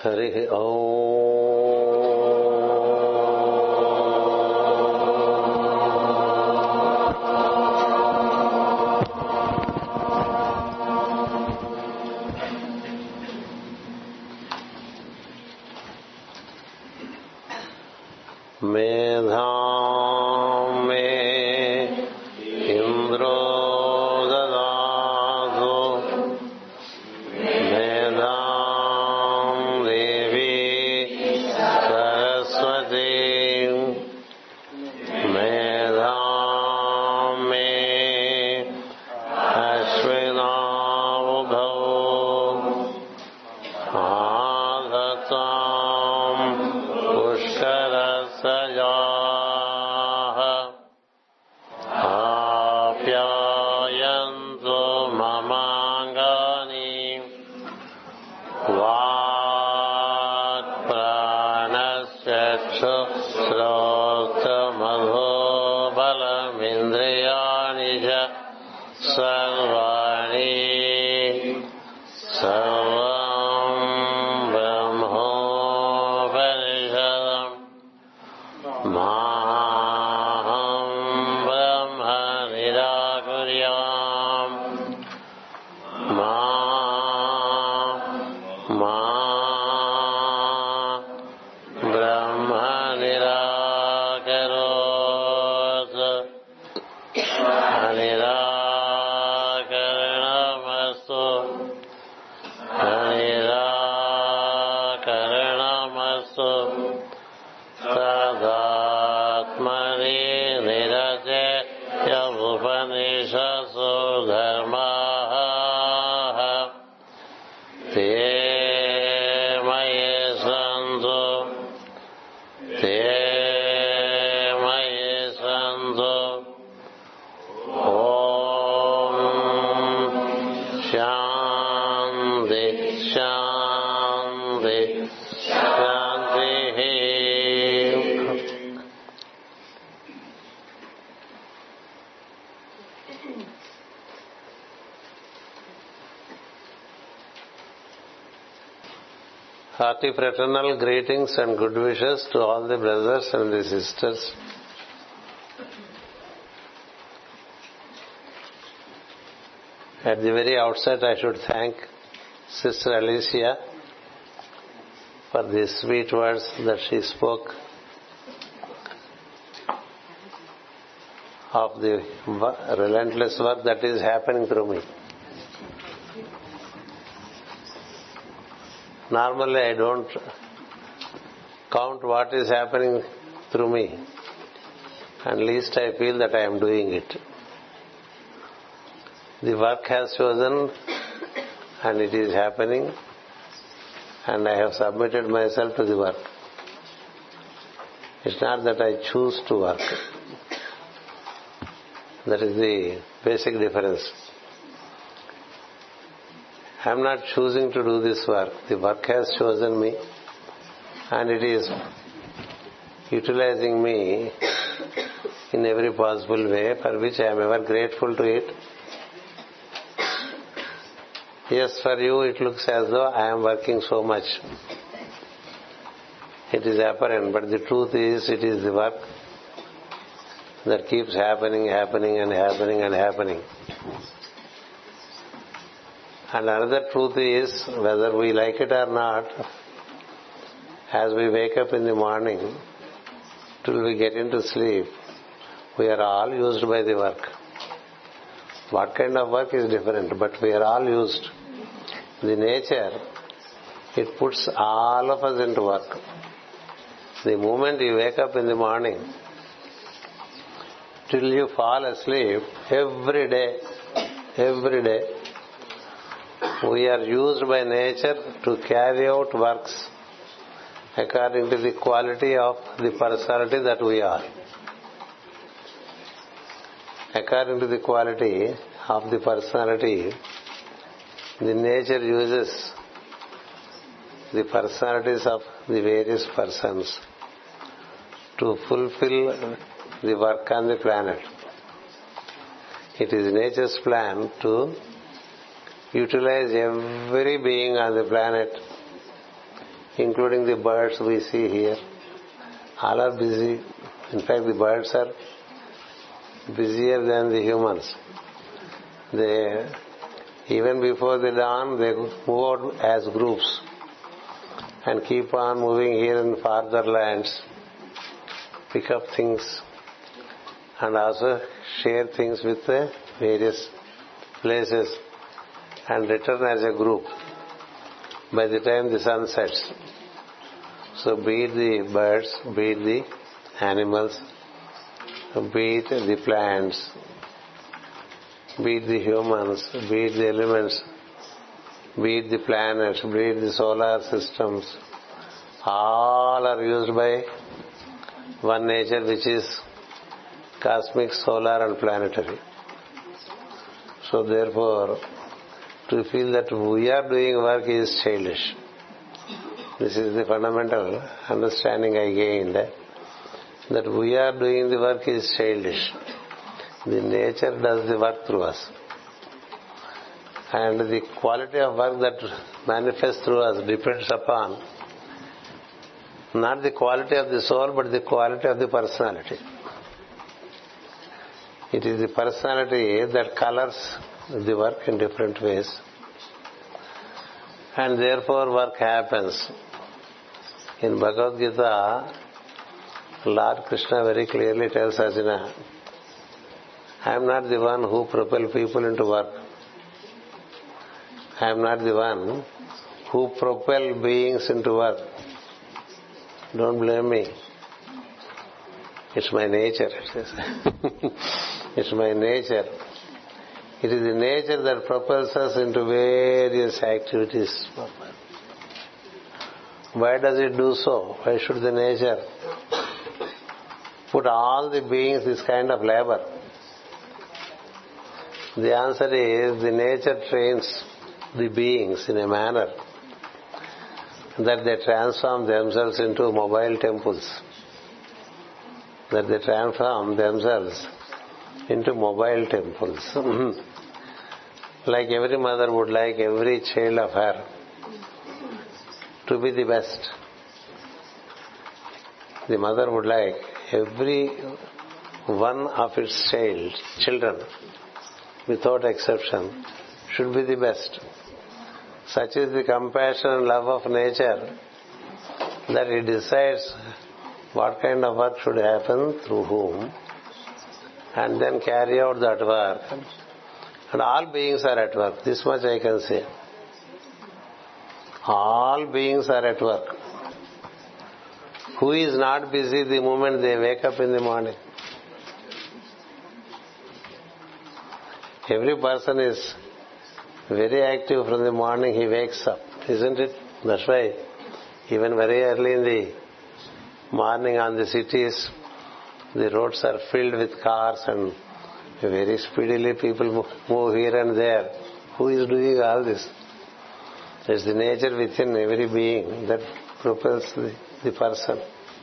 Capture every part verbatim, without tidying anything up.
హరి ఓం. మేధాం మే ఇంద్రో దదాతు మేధాం దేవీ సరస్వతీ మేధాం మే అశ్వినావుఘౌ ఆదతాం పుష్కరస్యాః ఆప్యాయంతు మమాంగాని వాక్ప్రాణశ్చక్షుశ్రోత్రమధోబలమింద్రియాణి చ సర్వాణి సర్వం బ్రహ్మోపనిషదం మాహం బ్రహ్మ నిరాకుర్యాం మా మా బ్రహ్మ నిరాకరోత్ అనిరాకరణమస్తు అనిరాకరణమస్తు తదాత్మని నిరచేయ ఉపనిషత్సు ధర్మాః తే మయి సంతు తే మయి సంతు. ఓం శాంతి శాంతి శాంతి. Hearty fraternal greetings and good wishes to all the brothers and the sisters. At the very outset, I should thank Sister Alicia for the sweet words that she spoke of the relentless work that is happening through me. Normally, I don't count what is happening through me, and least I feel that I am doing it. The work has chosen, and it is happening, and I have submitted myself to the work. It's not that I choose to work. That is the basic difference. I am not choosing to do this work. The work has chosen me, and it is utilizing me in every possible way, for which I am ever grateful to it. Yes, for you it looks as though I am working so much. It is apparent, but the truth is, it is the work that keeps happening, happening and happening and happening. And another truth is, whether we like it or not, as we wake up in the morning till we get into sleep, we are all used by the work. What kind of work is different, but we are all used. The nature, it puts all of us into work. The moment you wake up in the morning till you fall asleep, every day, every day, we are used by nature to carry out works according to the quality of the personality that we are. According to the quality of the personality, the nature uses the personalities of the various persons to fulfill the work on the planet. It is nature's plan to utilize every being on the planet including the birds we see here. All are busy. In fact, the birds are busier than the humans. They, even before the dawn, they move out as groups and keep on moving here in farther lands, pick up things and also share things with the various places and return as a group by the time the sun sets. So be it the birds, be it the animals, be it the plants, be it the humans, be it the elements, be it the planets, be it the solar systems, all are used by one nature, which is cosmic, solar and planetary. So therefore, to feel that we are doing work is childish. This is the fundamental understanding I gained, that we are doing the work is childish. The nature does the work through us. And the quality of work that manifests through us depends upon not the quality of the soul, but the quality of the personality. It is the personality that colors the work in different ways. And therefore work happens. In Bhagavad Gita, Lord Krishna very clearly tells Arjuna, I am not the one who propel people into work. I am not the one who propel beings into work. Don't blame me. It's my nature. It's my nature. It is the nature that propels us into various activities. Why does it do so? Why should the nature put all the beings this kind of labor? The answer is the nature trains the beings in a manner that they transform themselves into mobile temples. That they transform themselves into mobile temples. Like every mother would like every child of her to be the best. The mother would like every one of its child, children, without exception, should be the best. Such is the compassion and love of nature that it decides what kind of work should happen through whom, and then carry out that work. And all beings are at work. This much I can say. All beings are at work. Who is not busy the moment they wake up in the morning? Every person is very active from the morning he wakes up, isn't it? That's why even very early in the morning on the cities, the roads are filled with cars and very speedily people move here and there. Who is doing all this? It's the nature within every being that propels the, the person.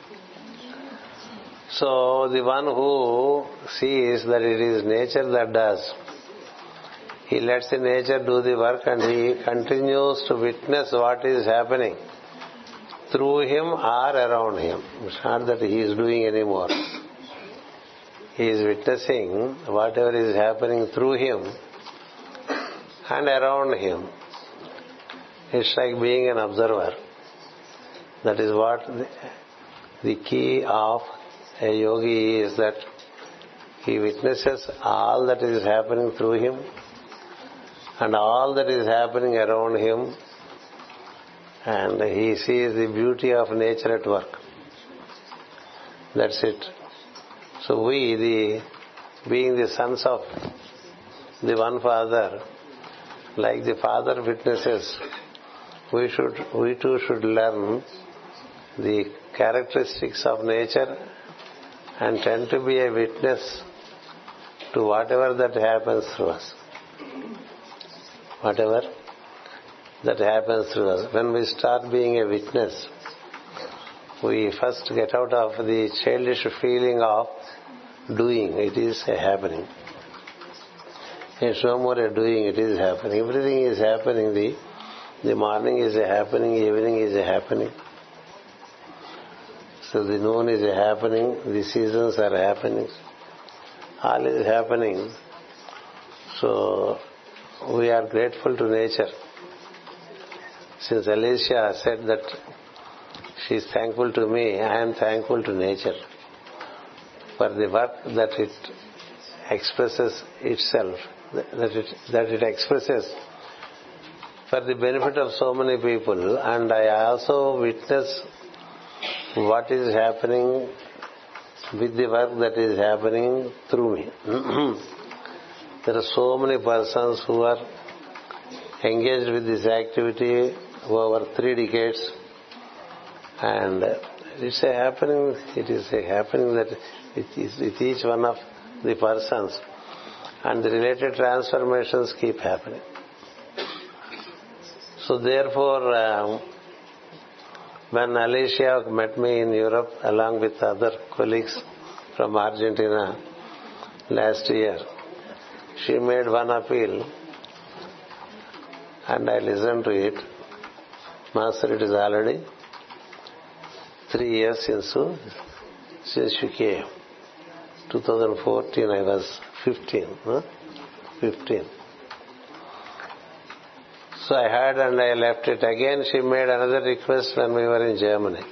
So the one who sees that it is nature that does, he lets the nature do the work and he continues to witness what is happening through him or around him. It's not that he is doing anymore. He is witnessing whatever is happening through him and around him. It's like being an observer. That is what the, the key of a yogi is, that he witnesses all that is happening through him and all that is happening around him, and he sees the beauty of nature at work. That's it. So we, the being the sons of the one Father, like the Father witnesses, we should, we too should learn the characteristics of nature and tend to be a witness to whatever that happens through us. Whatever that happens through us. When we start being a witness, we first get out of the childish feeling of doing. It is a happening. It's no more a doing, it is happening. Everything is happening. The The morning is a happening, evening is a happening. So the noon is a happening, the seasons are happening. All is happening. So we are grateful to nature. Since Alicia said that she is thankful to me, I am thankful to nature for the work that it expresses itself, that it, that it expresses for the benefit of so many people. And I also witness what is happening with the work that is happening through me. There are so many persons who are engaged with this activity over three decades, and it's a happening, it is a happening that it is with each one of the persons, and the related transformations keep happening. So therefore, um, when Alicia met me in Europe along with other colleagues from Argentina last year, she made one appeal and I listened to it. Master, it is already three years since, since you came. twenty fourteen I was fifteen. Huh? fifteen. So I heard and I left it. Again she made another request when we were in Germany.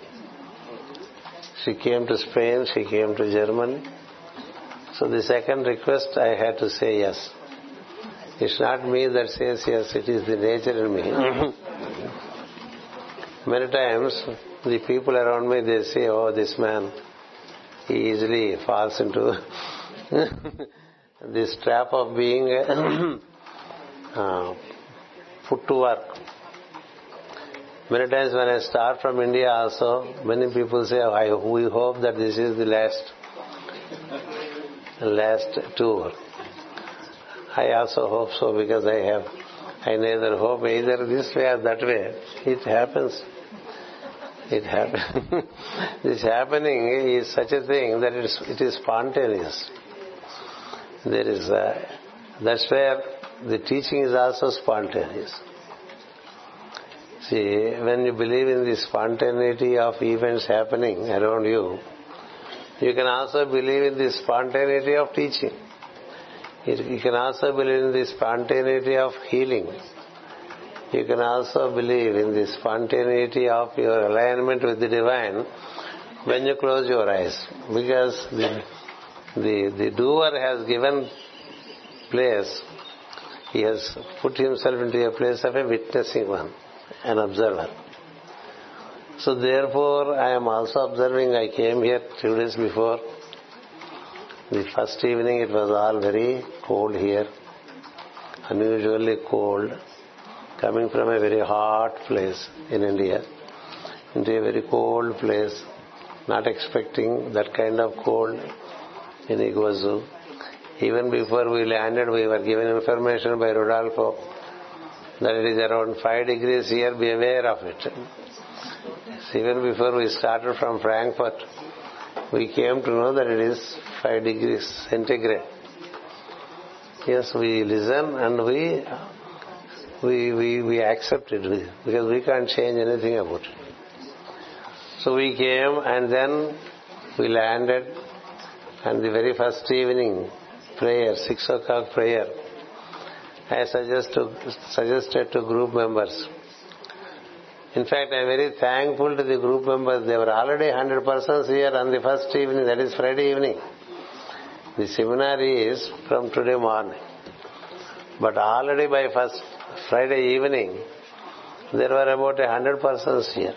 She came to Spain, she came to Germany. So the second request I had to say yes. It's not me that says yes, it is the nature in me. Many times the people around me, they say, oh, this man, he easily falls into this trap of being uh, put to work. Many times when I start from India also, many people say, oh, I, we hope that this is the last last tour. I also hope so, because I have, I neither hope either this way or that way. It happens. It happens. This happening is such a thing that it is, it is spontaneous. There is a, that's where the teaching is also spontaneous. See, when you believe in the spontaneity of events happening around you, you can also believe in the spontaneity of teaching. You can also believe in the spontaneity of healing. You can also believe in the spontaneity of your alignment with the divine when you close your eyes. Because the, the, the doer has given place, he has put himself into a place of a witnessing one, an observer. So therefore, I am also observing. I came here two days before. The first evening it was all very cold here, unusually cold, coming from a very hot place in India into a very cold place, not expecting that kind of cold in Iguazu. Even before we landed, we were given information by Rodolfo that it is around five degrees here, be aware of it. Even before we started from Frankfurt, we came to know that it is five degrees centigrade. Yes, we listen and we we we, we accept it, because we can't change anything about it. So we came and then we landed, and the very first evening prayer, six o'clock prayer, I suggest to, suggested to group members. In fact, I am very thankful to the group members. They were already one hundred persons here on the first evening, that is Friday evening. The seminar is from today morning. But already by first Friday evening, there were about one hundred persons here.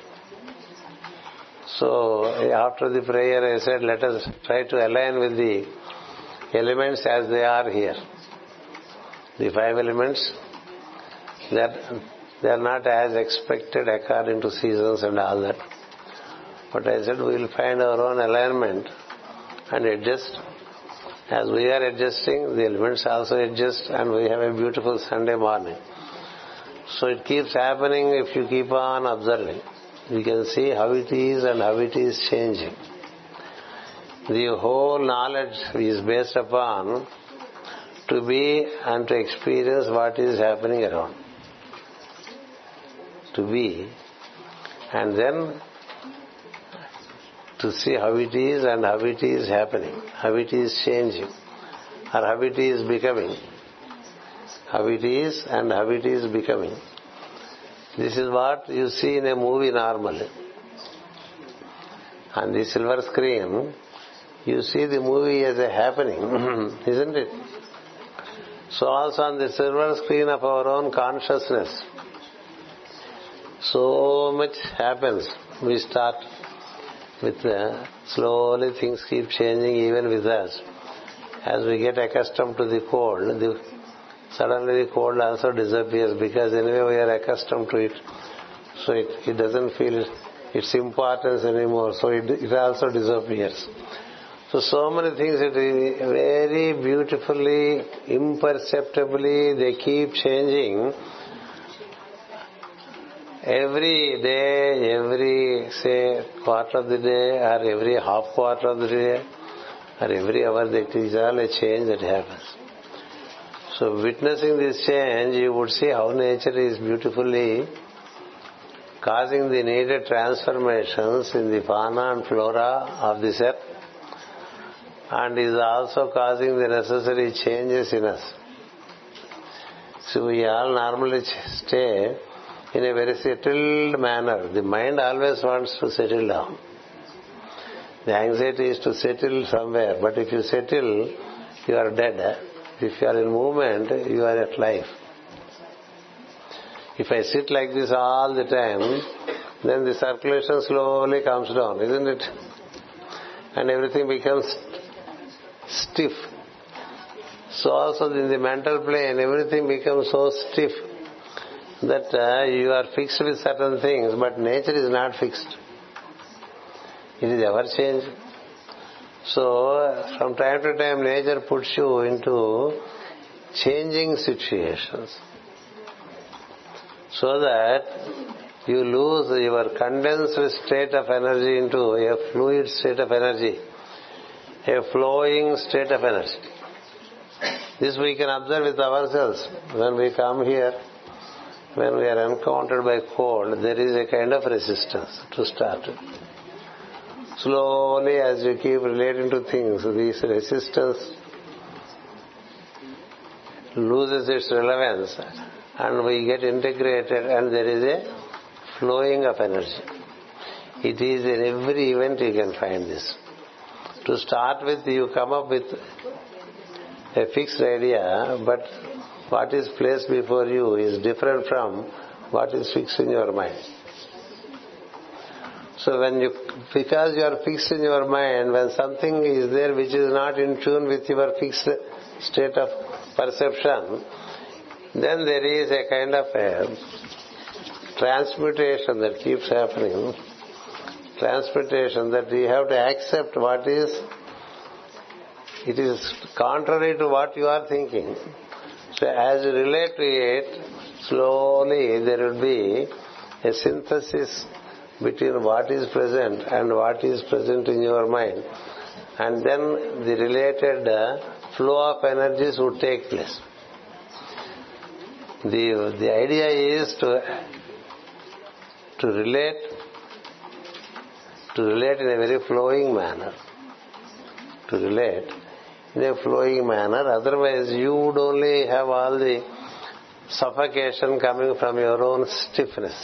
So, after the prayer, I said, let us try to align with the elements as they are here. The five elements, that they are not as expected according to seasons and all that. But I said we will find our own alignment and adjust. As we are adjusting, the elements also adjust, and we have a beautiful Sunday morning. So it keeps happening if you keep on observing. You can see how it is and how it is changing. The whole knowledge is based upon to be and to experience what is happening around. to be, and then to see how it is and how it is happening, how it is changing, or how it is becoming. How it is and how it is becoming. This is what you see in a movie normally. On the silver screen, you see the movie as a happening, isn't it? So also on the silver screen of our own consciousness, so much happens. We start with uh, slowly things keep changing even with us. As we get accustomed to the cold, the, suddenly the cold also disappears because anyway we are accustomed to it. So it, it doesn't feel its importance anymore. So it, it also disappears. So, so many things, it very beautifully, imperceptibly, they keep changing. Every day, every, say, quarter of the day, or every half quarter of the day, or every hour, that is all a change that happens. So, witnessing this change, you would see how nature is beautifully causing the needed transformations in the fauna and flora of this earth, and is also causing the necessary changes in us. So we all normally stay in a very settled manner. The mind always wants to settle down. The anxiety is to settle somewhere, but if you settle, you are dead. If you are in movement, you are at life. If I sit like this all the time, then the circulation slowly comes down, isn't it? And everything becomes stiff. So also in the mental plane, everything becomes so stiff that uh, you are fixed with certain things, but nature is not fixed. It is ever changing. So from time to time, nature puts you into changing situations, so that you lose your condensed state of energy into a fluid state of energy, a flowing state of energy. This we can observe with ourselves. When we come here, when we are encountered by cold, there is a kind of resistance to start with. Slowly, as you keep relating to things, this resistance loses its relevance, and we get integrated, and there is a flowing of energy. It is in every event you can find this. To start with, you come up with a fixed idea, but what is placed before you is different from what is fixed in your mind. So when you, because you are fixed in your mind, when something is there which is not in tune with your fixed state of perception, then there is a kind of a transmutation that keeps happening. Transmutation that you have to accept what is, it is contrary to what you are thinking. So as you relate to it, slowly there will be a synthesis between what is present and what is present in your mind. And then the related uh, flow of energies would take place. The, the idea is to, to relate to relate in a very flowing manner. To relate in a flowing manner. Otherwise, you would only have all the suffocation coming from your own stiffness.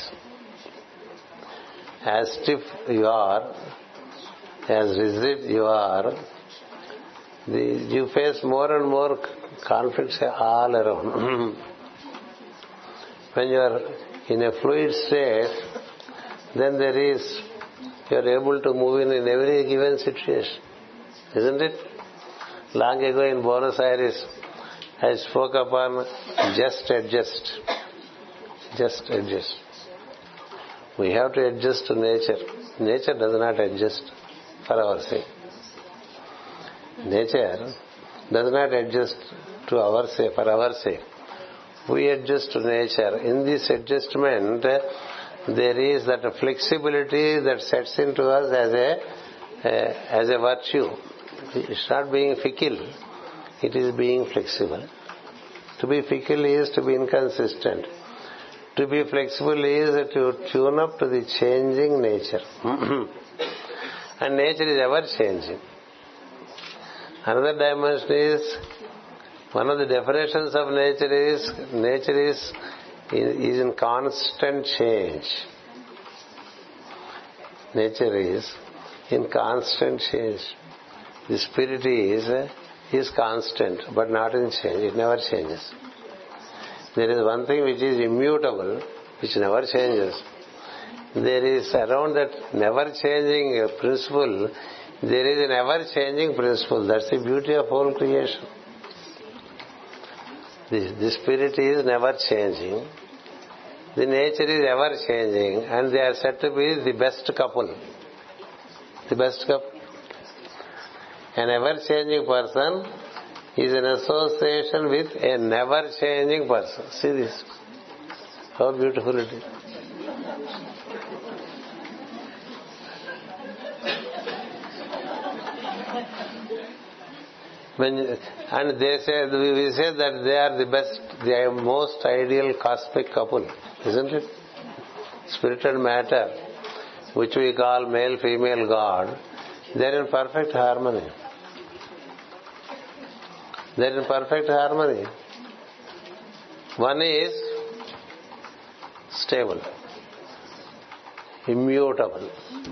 As stiff you are, as rigid you are, the, you face more and more conflicts all around. When you are in a fluid state, then there is, you are able to move in in every given situation, isn't it? Long ago in Buenos Aires, I spoke upon just adjust. Just adjust. We have to adjust to nature. Nature does not adjust for our sake. Nature does not adjust to our sake, for our sake. We adjust to nature. In this adjustment, there is that flexibility that sets into us as a, a as a virtue. It's not being fickle. It is being flexible. To be fickle is to be inconsistent. To be flexible is to tune up to the changing nature. And nature is ever changing. Another dimension is, one of the definitions of nature is, nature is, is in constant change. Nature is in constant change. The spirit is, is constant, but not in change. It never changes. There is one thing which is immutable, which never changes. There is around that never-changing principle, there is an ever-changing principle. That's the beauty of whole creation. The, the spirit is never-changing. The nature is ever-changing, and they are said to be the best couple. The best couple. An ever-changing person is in association with a never-changing person. See this. How beautiful it is. When, and they say, we say that they are the best, they are most ideal cosmic couple, isn't it? Spirit and matter, which we call male, female God, they are in perfect harmony. They are in perfect harmony. One is stable, immutable.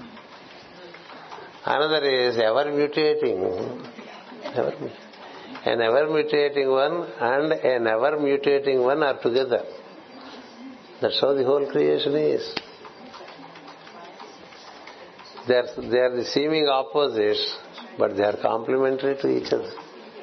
Another is ever mutating. Ever, an ever mutating one and a never mutating one are together. That's how the whole creation is. They are, they are the seeming opposites, but they are complementary to each other.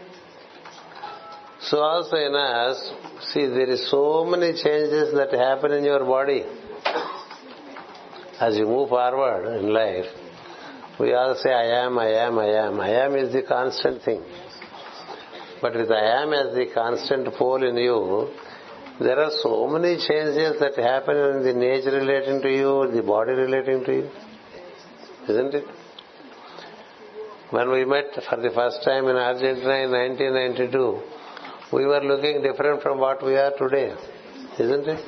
So also in us, see, there is so many changes that happen in your body. As you move forward in life, we all say, I am, I am, I am. I am is the constant thing. But with I am as the constant pole in you, there are so many changes that happen in the nature relating to you, the body relating to you. Isn't it? When we met for the first time in Argentina in nineteen ninety-two, we were looking different from what we are today. Isn't it?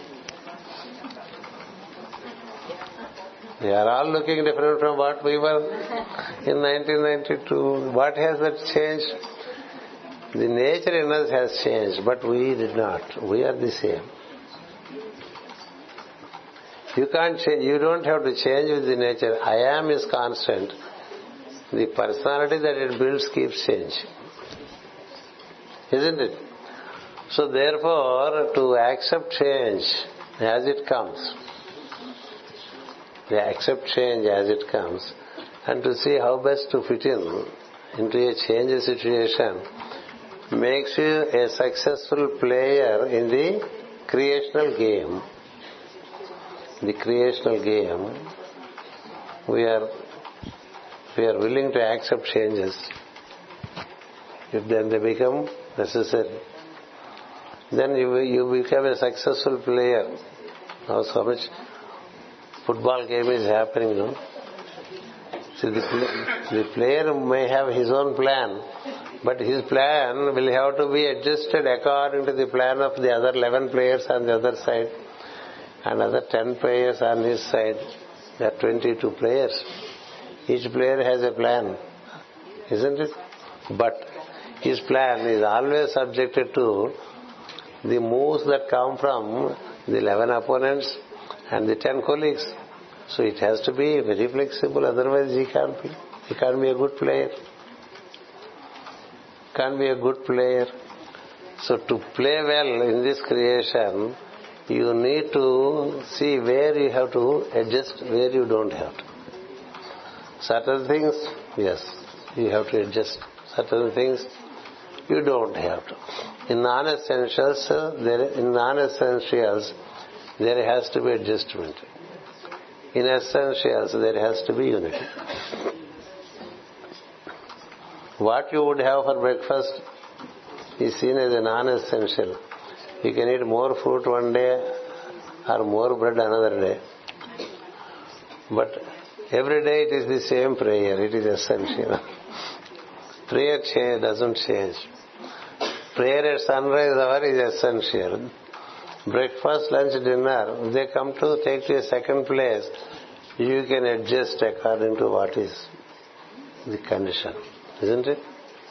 We are all looking different from what we were in nineteen ninety-two. What has that changed? The nature in us has changed, but we did not. We are the same. You can't change, you don't have to change with the nature. I am is constant. The personality that it builds keeps changing. Isn't it? So therefore, to accept change as it comes, they accept change as it comes, and to see how best to fit in into a changing situation makes you a successful player in the creational game. The creational game, we are we are willing to accept changes if then they become necessary. Then you you become a successful player. Now so much football game is happening, no? See, the, the player may have his own plan, but his plan will have to be adjusted according to the plan of the other eleven players on the other side and other ten players on his side. There are twenty-two players. Each player has a plan, isn't it? But his plan is always subjected to the moves that come from the eleven opponents and the ten colleagues. So it has to be very flexible, otherwise he can't be. He can't be a good player. Can't be a good player. So to play well in this creation, you need to see where you have to adjust, where you don't have to. Certain things, yes, you have to adjust. Certain things, you don't have to. In non-essentials, there, in non-essentials, there has to be adjustment. In essentials, there has to be unity. What you would have for breakfast is seen as a non-essential. You can eat more fruit one day or more bread another day. But every day it is the same prayer. It is essential. Prayer change, doesn't change. Prayer at sunrise hour is essential. breakfast, lunch, dinner, they come to take to a second place. You can adjust according to what is the condition, isn't it?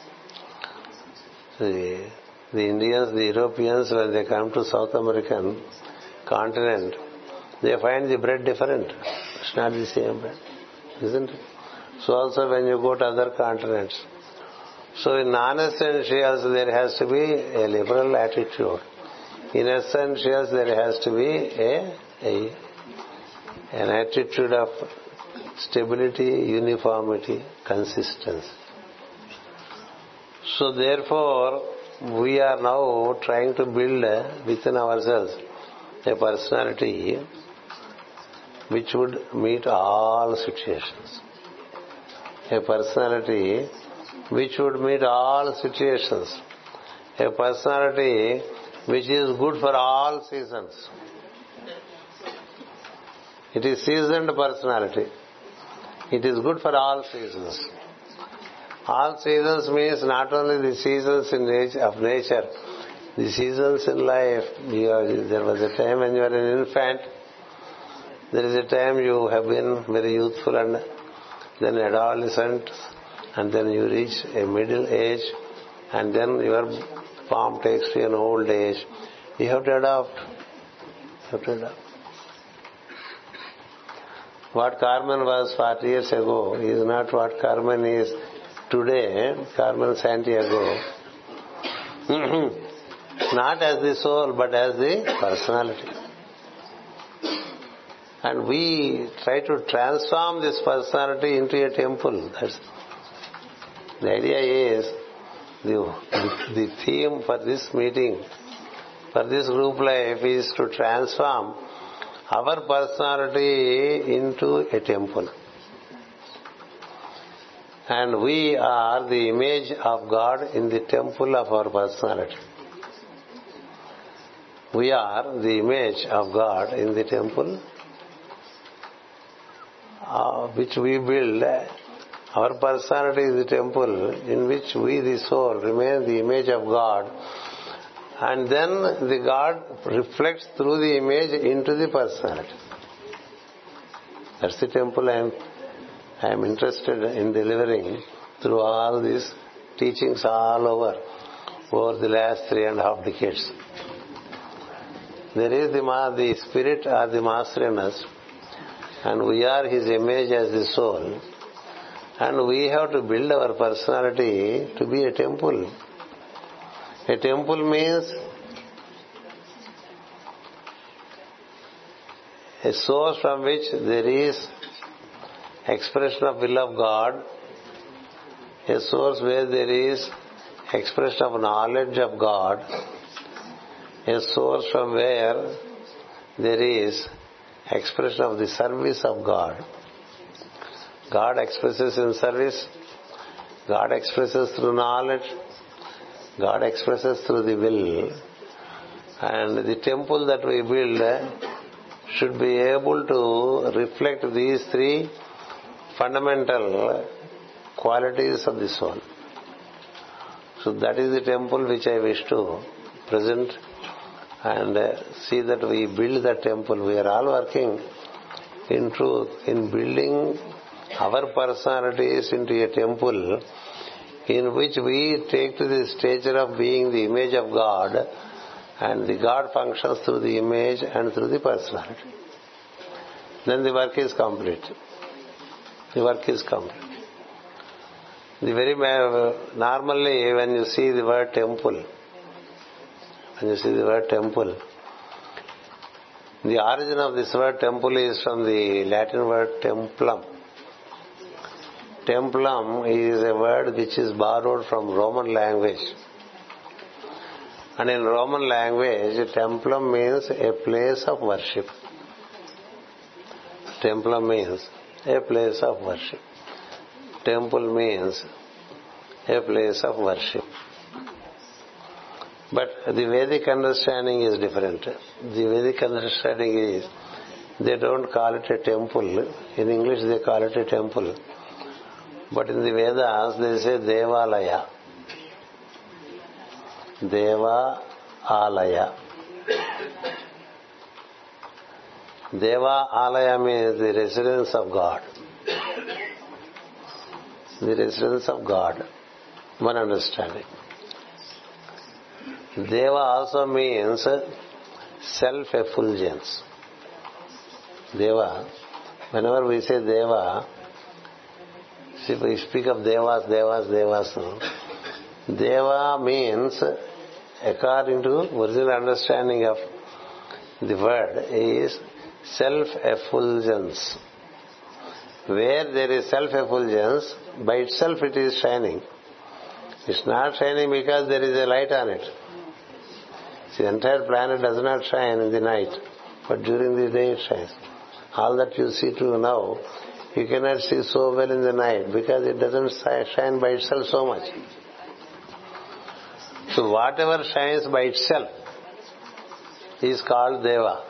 The, the Indians, the Europeans, when they come to South American continent, they find the bread different. It's not the same bread, isn't it? So also when you go to other continents. So in non-essentials there has to be a liberal attitude. In essentials there has to be a, a an attitude of stability, uniformity, consistency. So therefore we are now trying to build within ourselves a personality which would meet all situations. A personality which would meet all situations. A personality which is good for all seasons. It is seasoned personality. It is good for all seasons. All seasons means not only the seasons in nature, of nature, the seasons in life. You are, there was a time when you were an infant. There is a time you have been very youthful and then adolescent, and then you reach a middle age, and then your form takes to an old age. You have to adopt. You have to adopt. What Carmen was forty years ago is not what Carmen is today, Carmen Santiago. Not as the soul, but as the personality. And we try to transform this personality into a temple. That's the idea. Is the, the theme for this meeting, for this group life, is to transform our personality into a temple. And we are the image of God in the temple of our personality. We are the image of God in the temple uh, which we build. Our personality is the temple in which we, the soul, remain the image of God. And then the God reflects through the image into the personality. That's the temple I am, I am interested in delivering through all these teachings all over, over the last three and a half decades. There is the, the spirit or the master in us, and we are his image as the soul, and we have to build our personality to be a temple. A temple means a source from which there is expression of will of God, a source where there is expression of knowledge of God, a source from where there is expression of the service of God. God expresses in service, God expresses through knowledge, God expresses through the will. And the temple that we build should be able to reflect these three fundamental qualities of the soul. So that is the temple which I wish to present and see that we build that temple. We are all working in truth in building our personalities into a temple in which we take to the stature of being the image of God, and the God functions through the image and through the personality. Then the work is complete. The work is complete. The very normally when you see the word temple, when you see the word temple, the origin of this word temple is from the Latin word templum. Templum is a word which is borrowed from Roman language. And in Roman language, templum means a place of worship. Templum means a place of worship. Temple means a place of worship. But the Vedic understanding is different. The Vedic understanding is, they don't call it a temple. In English they call it a temple. But in the Vedas they say Devalaya. Deva Alaya. Deva Alaya means the residence of God. The residence of God. One understanding. Deva also means self-effulgence. Deva, whenever we say Deva, see, we speak of Devas, Devas, Devas. No? Deva means, according to original understanding of the word, is self-effulgence. Where there is self-effulgence, by itself it is shining. It's not shining because there is a light on it. The entire planet does not shine in the night, but during the day it shines. All that you see to now, you cannot see so well in the night because it doesn't shine by itself so much. So whatever shines by itself is called Deva.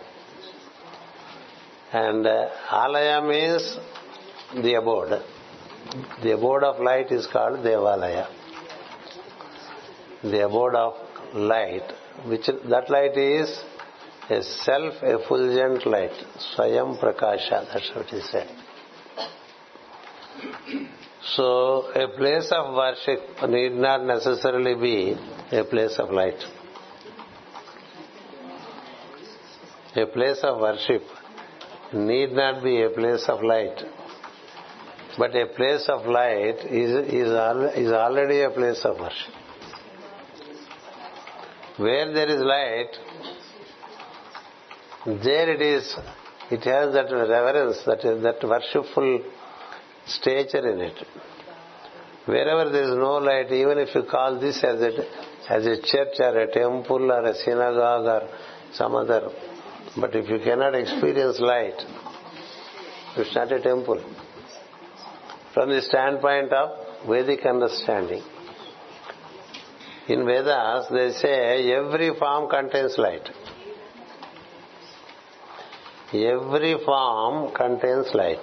And uh, Alaya means the abode. The abode of light is called Devalaya. The abode of light, which that light is a self-effulgent light. Swayam Prakasha, that's what he said. So a place of worship need not necessarily be a place of light. A place of worship need not be a place of light. But a place of light is, is, is already a place of worship. Where there is light, there it is, it has that reverence, that, that worshipful stature in it. Wherever there is no light, even if you call this as a, as a church or a temple or a synagogue or some other, but if you cannot experience light, it's not a temple. From the standpoint of Vedic understanding, in Vedas they say every form contains light. Every form contains light.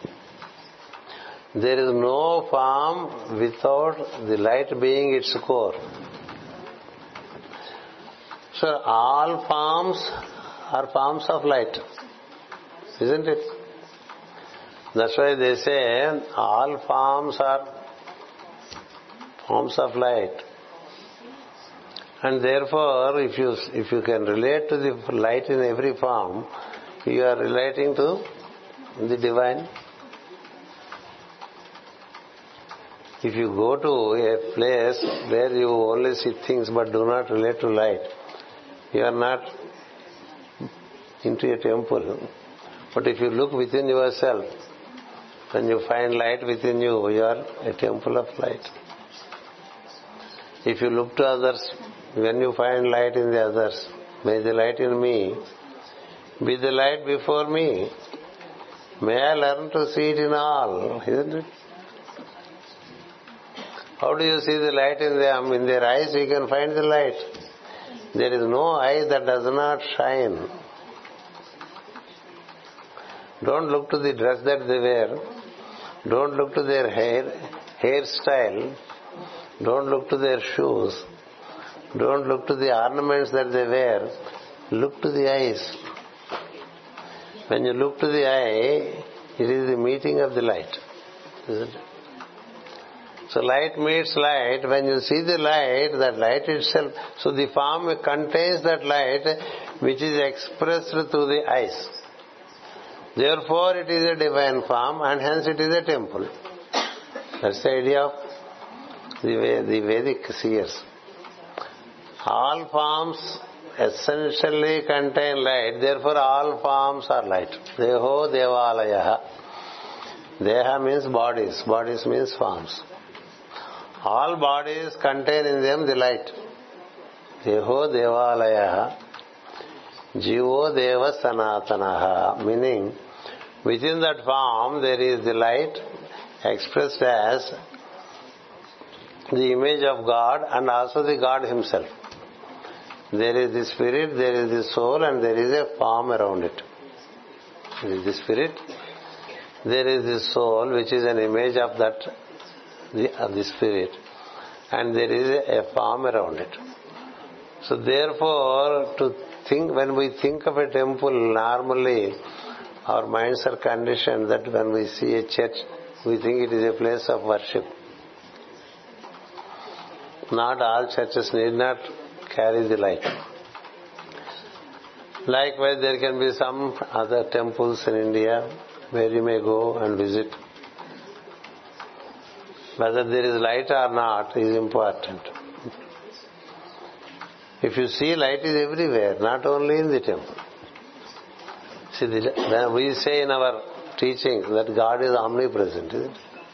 There is no form without the light being its core. So all forms are forms of light, isn't it? That's why they say all forms are forms of light. And therefore, if you if you can relate to the light in every form, you are relating to the divine. If you go to a place where you only see things but do not relate to light, you are not into a temple. But if you look within yourself, when you find light within you, you are a temple of light. If you look to others, when you find light in the others, may the light in me be the light before me. May I learn to see it in all, isn't it? How do you see the light in them? In their eyes you can find the light. There is no eye that does not shine. Don't look to the dress that they wear. Don't look to their hair, hairstyle. Don't look to their shoes. Don't look to the ornaments that they wear. Look to the eyes. When you look to the eye, it is the meeting of the light, isn't it? So light meets light. When you see the light, that light itself, so the form contains that light which is expressed through the eyes. Therefore it is a divine form and hence it is a temple. That's the idea of the, the Vedic seers. All forms essentially contain light, therefore all forms are light. Deho Devalaya. Deha means bodies, bodies means forms. All bodies contain in them the light. Deho Devalaya. Jivo Deva Sanatanaha. Meaning, within that form there is the light expressed as the image of God and also the God himself. There is the spirit, there is the soul, and there is a form around it. There is the spirit, there is the soul, which is an image of that, the, of the spirit, and there is a, a form around it. So therefore, to think, when we think of a temple, normally our minds are conditioned that when we see a church, we think it is a place of worship. Not all churches need not carry the light. Likewise, there can be some other temples in India where you may go and visit. Whether there is light or not is important. If you see, light is everywhere, not only in the temple. See, when we say in our teaching that God is omnipresent, isn't it?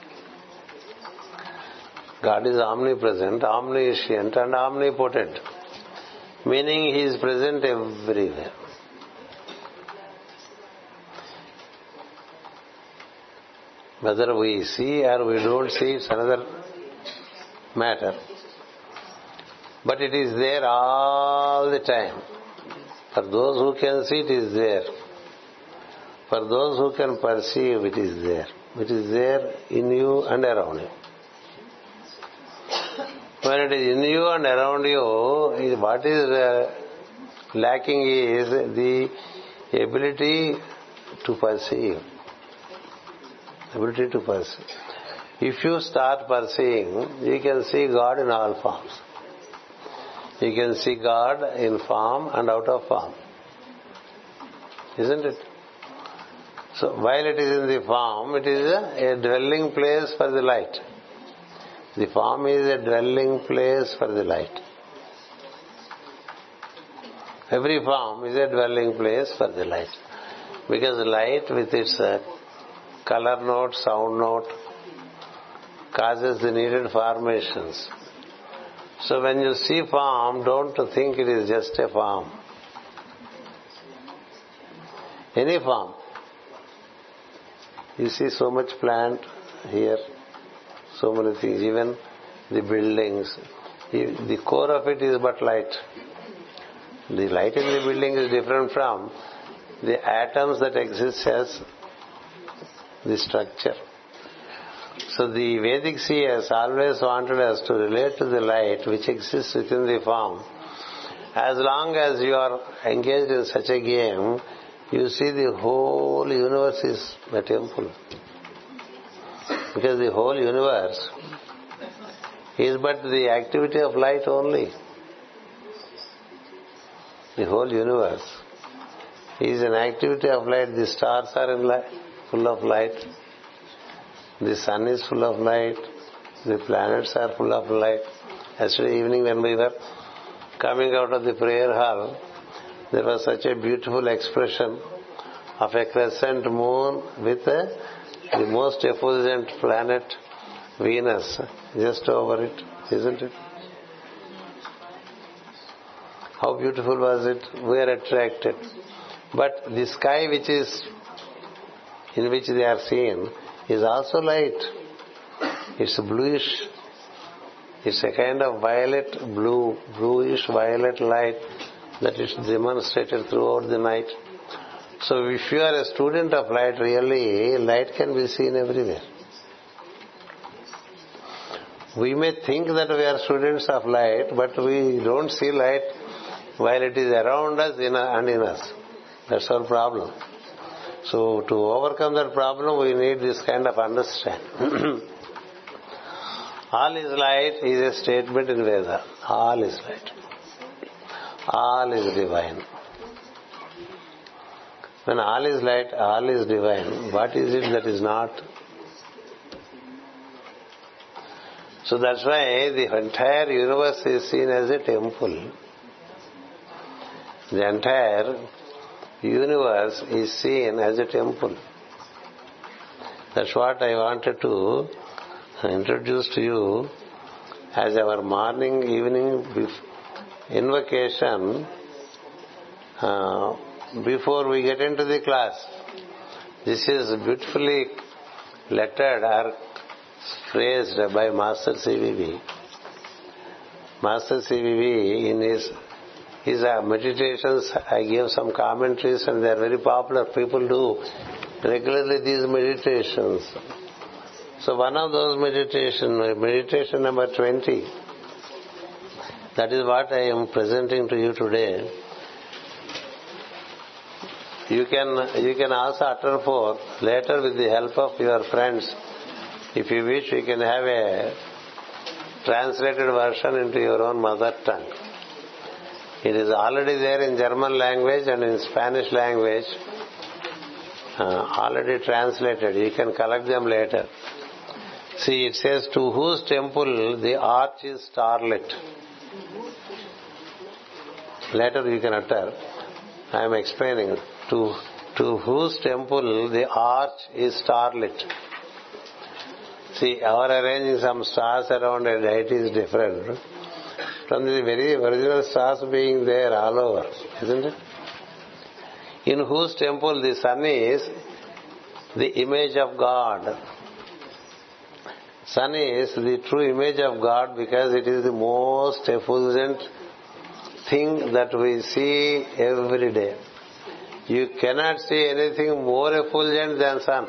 God is omnipresent, omniscient and omnipotent. Meaning He is present everywhere. Whether we see or we don't see, it's another matter. But it is there all the time. For those who can see, it is there. For those who can perceive, it is there. It is there in you and around you. When it is in you and around you, what is uh, lacking is the ability to perceive. Ability to perceive. If you start perceiving, you can see God in all forms. You can see God in form and out of form. Isn't it? So while it is in the form, it is a, a dwelling place for the light. The form is a dwelling place for the light. Every form is a dwelling place for the light. Because the light with its uh, color note, sound note, causes the needed formations. So when you see form, don't think it is just a form. Any form. You see so much plant here, so many things, even the buildings. The core of it is but light. The light in the building is different from the atoms that exist as the structure. So the Vedic seers always wanted us to relate to the light which exists within the form. As long as you are engaged in such a game, you see the whole universe is a temple. Because the whole universe is but the activity of light only. The whole universe is an activity of light. The stars are in light, full of light. The sun is full of light. The planets are full of light. Yesterday evening when we were coming out of the prayer hall, there was such a beautiful expression of a crescent moon with a, the most effulgent planet, Venus, just over it, isn't it? How beautiful was it? We are attracted. But the sky which is, in which they are seen, is also light. It's bluish. It's a kind of violet blue, bluish violet light that is demonstrated throughout the night. So if you are a student of light, really, light can be seen everywhere. We may think that we are students of light, but we don't see light while it is around us and in us. That's our problem. So to overcome that problem, we need this kind of understanding. All is light is a statement in Veda. All is light. All is divine. When all is light, all is divine, what is it that is not? So that's why the entire universe is seen as a temple. The entire universe is seen as a temple. That's what I wanted to introduce to you as our morning, evening invocation uh, before we get into the class. This is beautifully lettered or phrased by Master C V V. Master C V V in his his uh, meditations, I gave some commentaries and they are very popular. People do regularly these meditations. So one of those meditation, meditation number twenty, that is what I am presenting to you today. You can you can also utter forth later with the help of your friends. If you wish, you can have a translated version into your own mother tongue. It is already there in German language and in Spanish language, uh, already translated. You can collect them later. See, it says, to whose temple the arch is starlit. Later you can utter. I am explaining. To, to whose temple the arch is starlit. See, our arranging some stars around a deity is different from the very original stars being there all over, isn't it? In whose temple the sun is the image of God. Sun is the true image of God because it is the most effulgent thing that we see every day. You cannot see anything more effulgent than sun.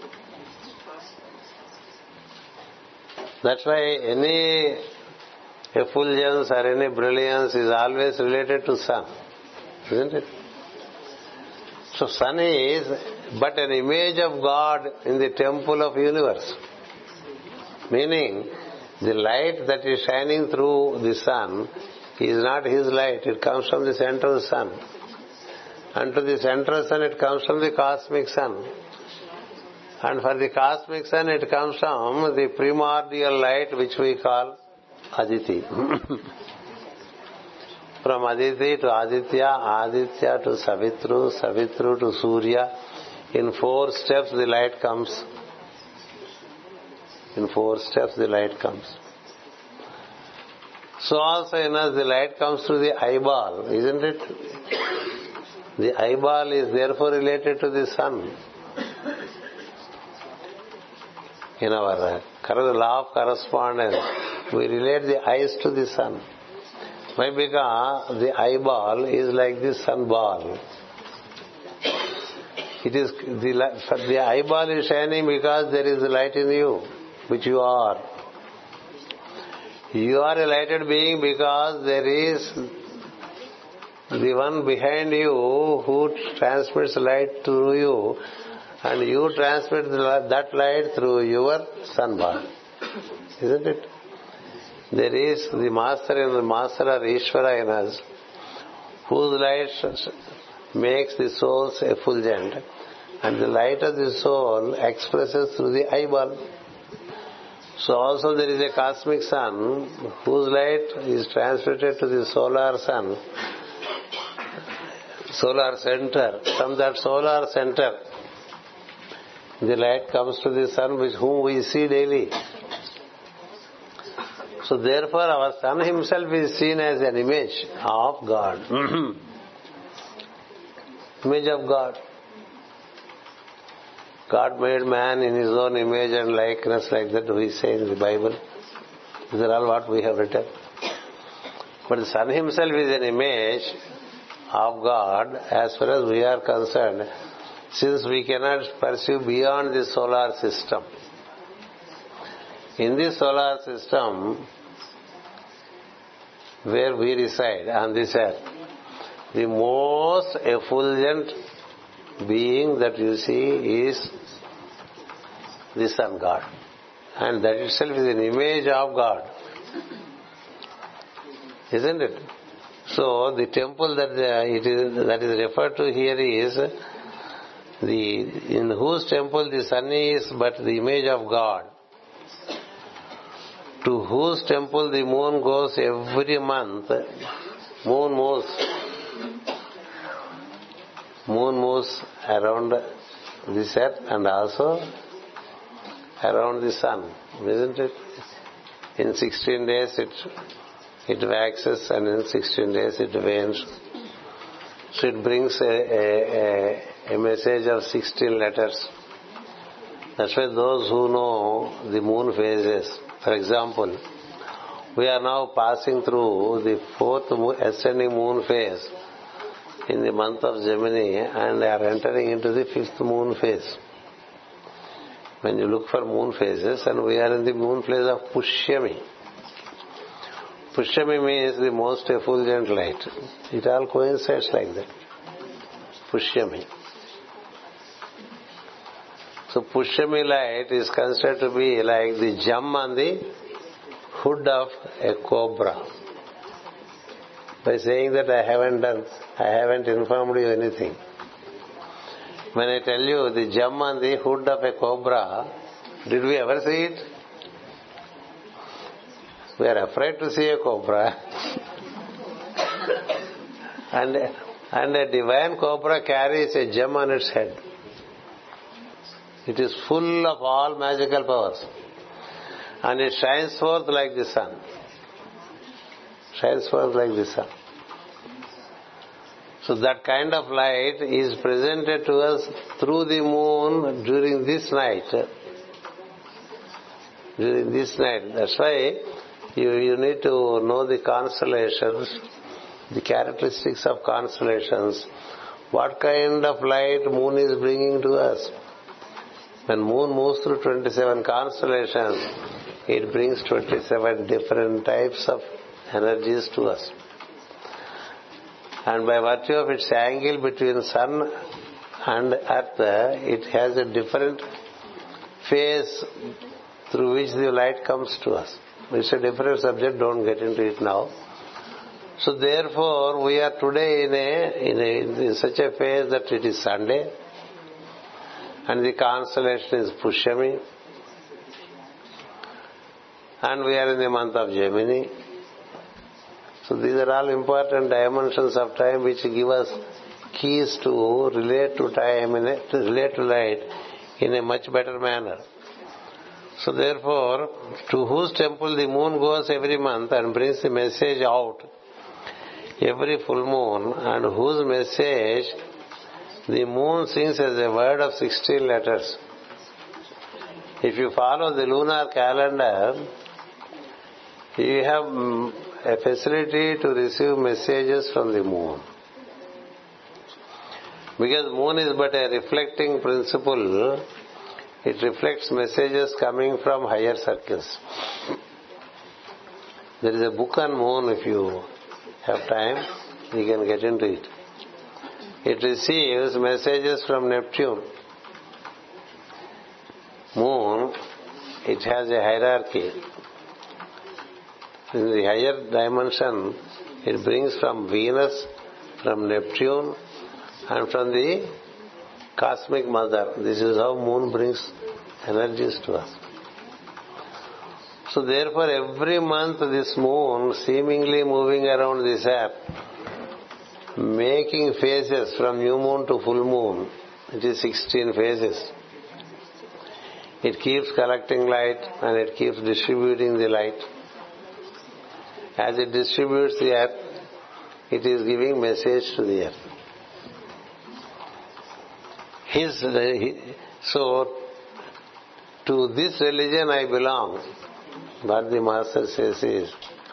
That's why any effulgence or any brilliance is always related to sun, isn't it? So sun is but an image of God in the temple of universe. Meaning, the light that is shining through the sun is not his light. It comes from the center of the sun. And to the central sun, it comes from the cosmic sun. And for the cosmic sun, it comes from the primordial light which we call Aditi. From Aditi to Aditya, Aditya to Savitru, Savitru to Surya. In four steps the light comes. In four steps the light comes. So also in us the light comes through the eyeball, isn't it? The eyeball is therefore related to the sun. In our law of correspondence, we relate the eyes to the sun. Why? Because the eyeball is like the sun ball. It is the, the eyeball is shining because there is the light in you, which you are. You are a lighted being because there is the one behind you who transmits light to you, and you transmit that light through your sunball. Isn't it? There is the master and the master or Ishvara in us, whose light makes the souls effulgent, and the light of the soul expresses through the eyeball. So also there is a cosmic sun whose light is transmitted to the solar sun, solar center. From that solar center, the light comes to the sun, which whom we see daily. So therefore our sun himself is seen as an image of God. Image of God. God made man in his own image and likeness, like that we say in the Bible. These are all what we have written. But the sun himself is an image of God as far as we are concerned, since we cannot perceive beyond the solar system. In the solar system where we reside on this earth, the most effulgent being that you see is the sun god, and that itself is an image of God, isn't it? So the temple that it is that is referred to here is the in whose temple the sun is but the image of God, to whose temple the moon goes every month. Moon moves moon moves around this earth and also around the sun, isn't it? In sixteen days it it waxes, and in sixteen days it wanes. So it brings a, a, a message of sixteen letters. That's why those who know the moon phases, for example, we are now passing through the fourth ascending moon phase in the month of Gemini, and are entering into the fifth moon phase. When you look for moon phases, and we are in the moon phase of Pushyami. Pushyami means the most effulgent light. It all coincides like that. Pushyami. So Pushyami light is considered to be like the gem on the hood of a cobra. By saying that I haven't done, I haven't informed you anything. When I tell you the gem on the hood of a cobra, did we ever see it? We are afraid to see a cobra. and, and a divine cobra carries a gem on its head. It is full of all magical powers. And it shines forth like the sun. Shines forth like the sun. So that kind of light is presented to us through the moon during this night. During this night. That's why you, you need to know the constellations, the characteristics of constellations, what kind of light moon is bringing to us. When moon moves through twenty-seven constellations, it brings twenty-seven different types of energies to us. And by virtue of its angle between sun and earth, it has a different phase through which the light comes to us. It's a different subject, don't get into it now. So therefore, we are today in a, in a in such a phase that it is Sunday, and the constellation is Pushyami, and we are in the month of Gemini. So these are all important dimensions of time which give us keys to relate to time, in a, to relate to light in a much better manner. So therefore, to whose temple the moon goes every month and brings the message out every full moon, and whose message the moon sings as a word of sixteen letters. If you follow the lunar calendar, you have a facility to receive messages from the moon. Because moon is but a reflecting principle, it reflects messages coming from higher circles. There is a book on moon, if you have time, you can get into it. It receives messages from Neptune. Moon, it has a hierarchy. In the higher dimension, it brings from Venus, from Neptune, and from the cosmic mother. This is how moon brings energies to us. So therefore, every month this moon seemingly moving around this earth, making phases from new moon to full moon. It is sixteen phases. It keeps collecting light and it keeps distributing the light. As it distributes the earth, it is giving message to the earth. His, so, to this religion I belong. What the master says is,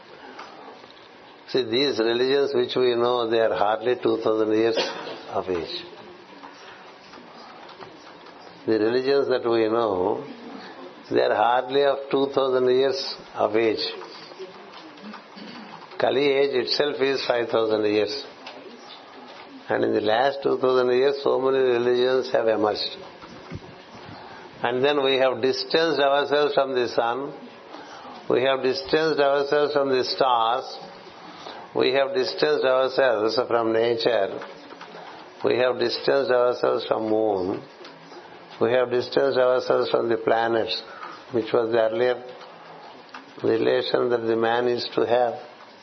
see, these religions which we know, they are hardly two thousand years of age. The religions that we know, they are hardly of two thousand years of age. Kali age itself is five thousand years. And in the last two thousand years, so many religions have emerged. And then we have distanced ourselves from the sun. We have distanced ourselves from the stars. We have distanced ourselves from nature. We have distanced ourselves from moon. We have distanced ourselves from the planets, which was the earlier relation that the man used to have.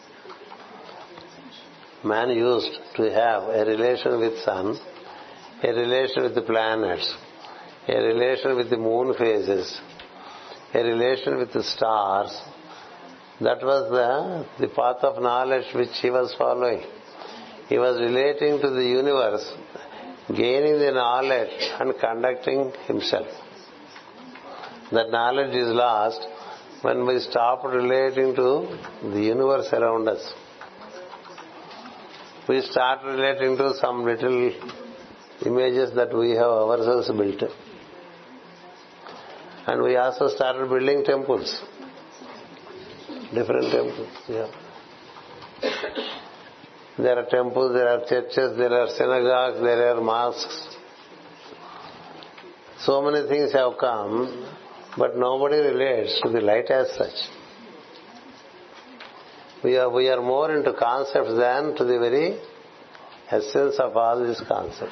Man used to have a relation with sun, a relation with the planets, a relation with the moon phases, a relation with the stars. That was the, the path of knowledge which he was following. He was relating to the universe, gaining the knowledge and conducting himself. That knowledge is lost when we stop relating to the universe around us. We start relating to some little images that we have ourselves built. And we also started building temples. Different temples, yeah. There are temples, there are churches, there are synagogues, there are mosques. So many things have come, but nobody relates to the light as such. We are, we are more into concepts than to the very essence of all these concepts.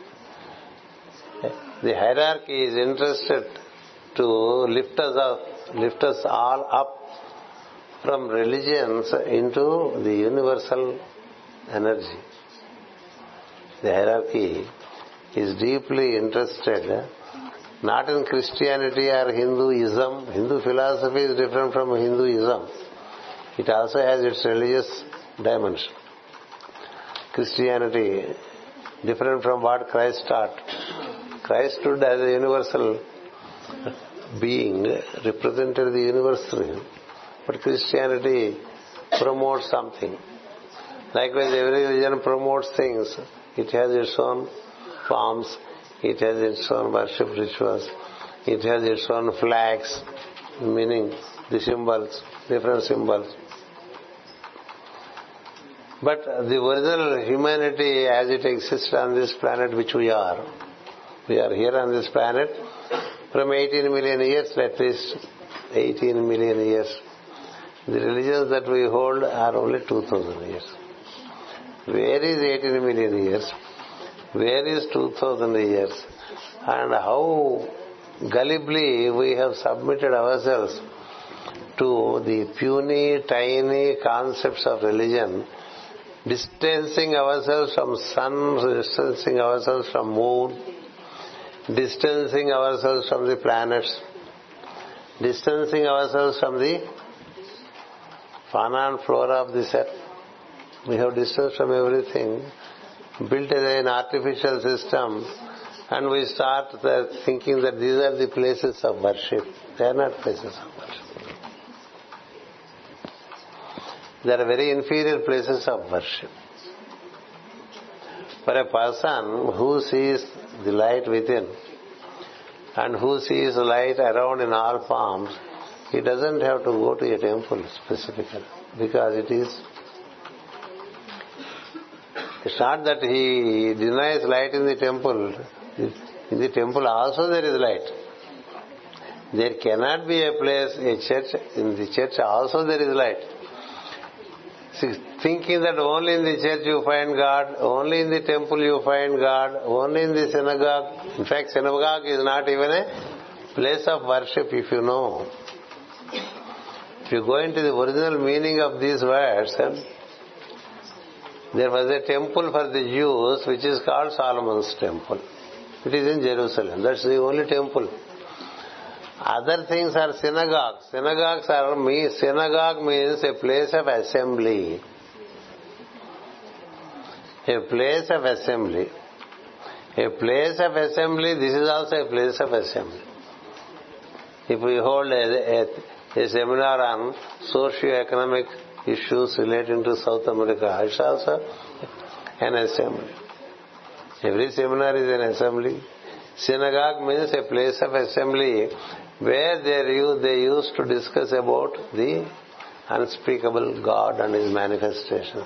The hierarchy is interested to lift us up, lift us all up from religions into the universal energy. The hierarchy is deeply interested not in Christianity or Hinduism. Hindu philosophy is different from Hinduism. It also has its religious dimension. Christianity, different from what Christ taught. Christ stood as a universal being, represented the universal. But Christianity promotes something. Likewise, every religion promotes things. It has its own forms. It has its own worship rituals. It has its own flags, meaning the symbols, different symbols. But the original humanity as it exists on this planet which we are, we are here on this planet from eighteen million years, at least eighteen million years. The religions that we hold are only two thousand years. Where is eighteen million years? Where is two thousand years? And how gullibly we have submitted ourselves to the puny, tiny concepts of religion, distancing ourselves from sun, distancing ourselves from moon, distancing ourselves from the planets, distancing ourselves from the fauna and flora of this earth. We have distanced from everything, built an artificial system, and we start thinking that these are the places of worship. They are not places of worship. They are very inferior places of worship. For a person who sees the light within and who sees light around in all forms, he doesn't have to go to a temple specifically, because it is It's not that he denies light in the temple. In the temple also there is light. There cannot be a place, a church, in the church also there is light. See, thinking that only in the church you find God, only in the temple you find God, only in the synagogue. In fact, synagogue is not even a place of worship, if you know. If you go into the original meaning of these words, there was a temple for the Jews which is called Solomon's temple. It is in Jerusalem. That's the only temple. Other things are synagogues. Synagogues are me. Synagogue means a place of assembly. A place of assembly. A place of assembly. This is also a place of assembly. If we hold a, a, a seminar on socio-economic issues relating to South America, it's also an assembly. Every seminar is an assembly. Synagogue means a place of assembly where they, they used to discuss about the unspeakable God and His manifestations.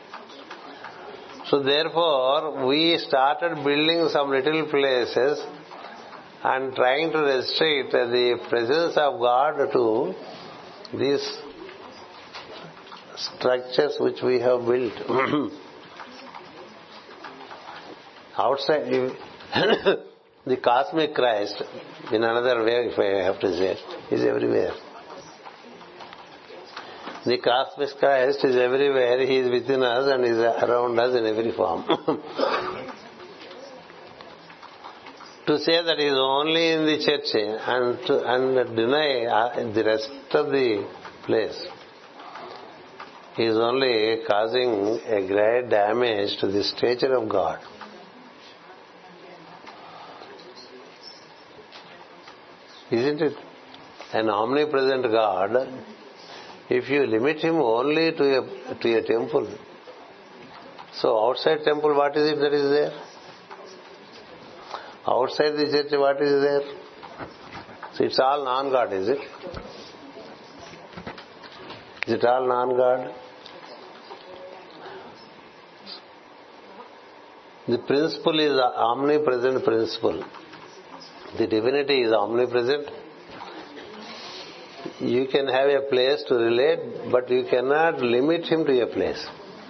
So therefore, we started building some little places and trying to restrict the presence of God to these structures which we have built. Outside, the cosmic Christ, in another way, if I have to say, is everywhere. The cosmic Christ is everywhere. He is within us and is around us in every form. To say that He is only in the church and to, and deny the rest of the place is only causing a great damage to the stature of God. Isn't it? An omnipresent God, if you limit Him only to a, to a temple, so outside temple what is it that is there? Outside the church what is there? So it's all non-God, is it? Is it all non-God? The principle is an omnipresent principle. The divinity is omnipresent. You can have a place to relate, but you cannot limit him to a place.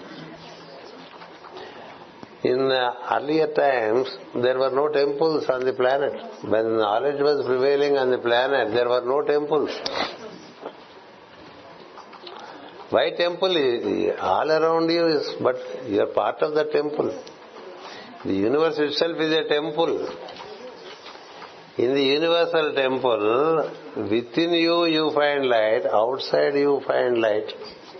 In uh, earlier times, there were no temples on the planet. When knowledge was prevailing on the planet, there were no temples. Why temple? All around you is, but you are part of the temple. The universe itself is a temple. In the universal temple, within you you find light, outside you find light.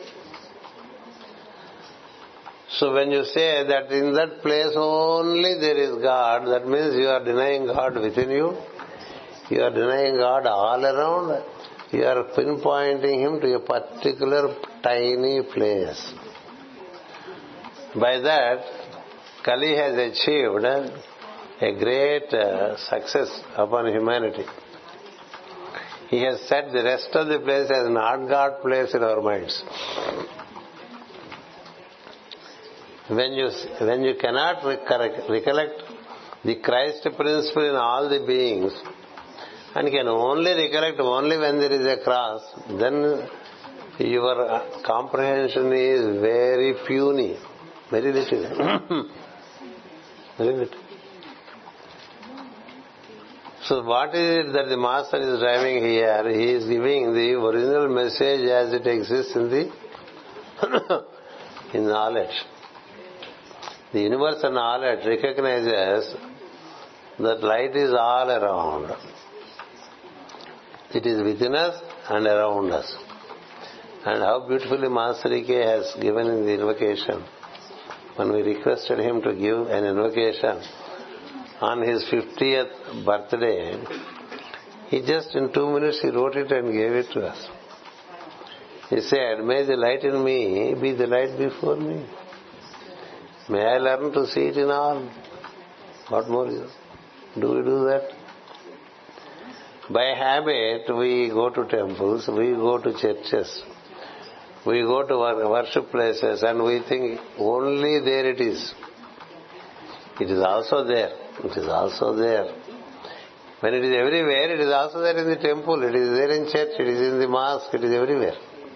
So when you say that in that place only there is God, that means you are denying God within you. You are denying God all around. You are pinpointing Him to a particular tiny place. By that, Kali has achieved a great uh, success upon humanity. He has set the rest of the place as not God place in our minds. When you when you cannot recollect, recollect the Christ principle in all the beings, and can only recollect only when there is a cross, then your comprehension is very puny, very little. Very little. So what is it that the Master is driving here? He is giving the original message as it exists in the in knowledge. The universal knowledge recognizes that light is all around. It is within us and around us. And how beautifully Master E K has given in the invocation. When we requested him to give an invocation on his fiftieth birthday, he just in two minutes he wrote it and gave it to us. He said, "May the light in me be the light before me. May I learn to see it in all." What more is it? Do we do that? By habit, we go to temples, we go to churches, we go to worship places, and we think only there it is. It is also there. It is also there. When it is everywhere, it is also there in the temple, it is there in church, it is in the mosque, it is everywhere.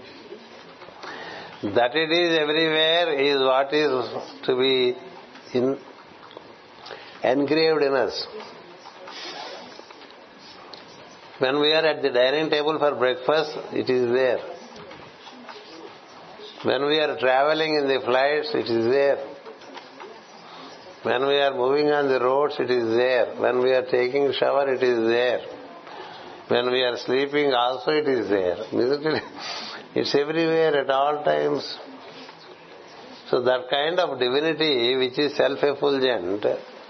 That it is everywhere is what is to be in, engraved in us. When we are at the dining table for breakfast, it is there. When we are traveling in the flights, it is there. When we are moving on the roads, it is there. When we are taking shower, it is there. When we are sleeping, also it is there. Isn't it? It's everywhere at all times. So that kind of divinity which is self-effulgent,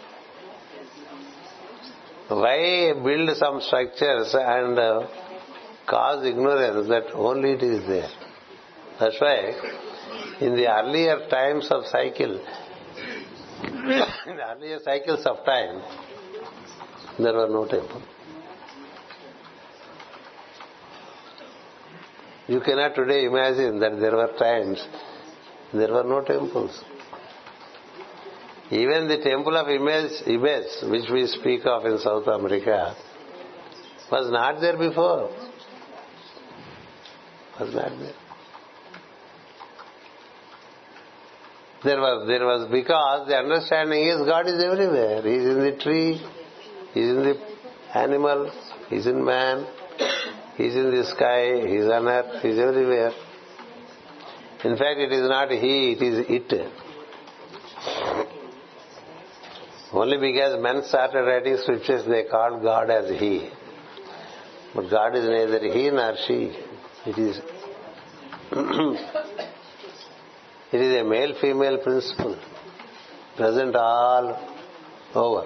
why build some structures and uh, cause ignorance that only it is there? That's why in the earlier times of cycle, in the earlier cycles of time, there were no temple. You cannot today imagine that there were times there were no temples. Even the temple of Ibis, which we speak of in South America, was not there before. Was not there. There was, there was because the understanding is God is everywhere. He is in the tree, He is in the animal, He is in man, He is in the sky, He is on earth, He is everywhere. In fact, it is not He, it is it. Only because men started writing scriptures, they called God as He. But God is neither He nor She. It is it is a male-female principle, present all over.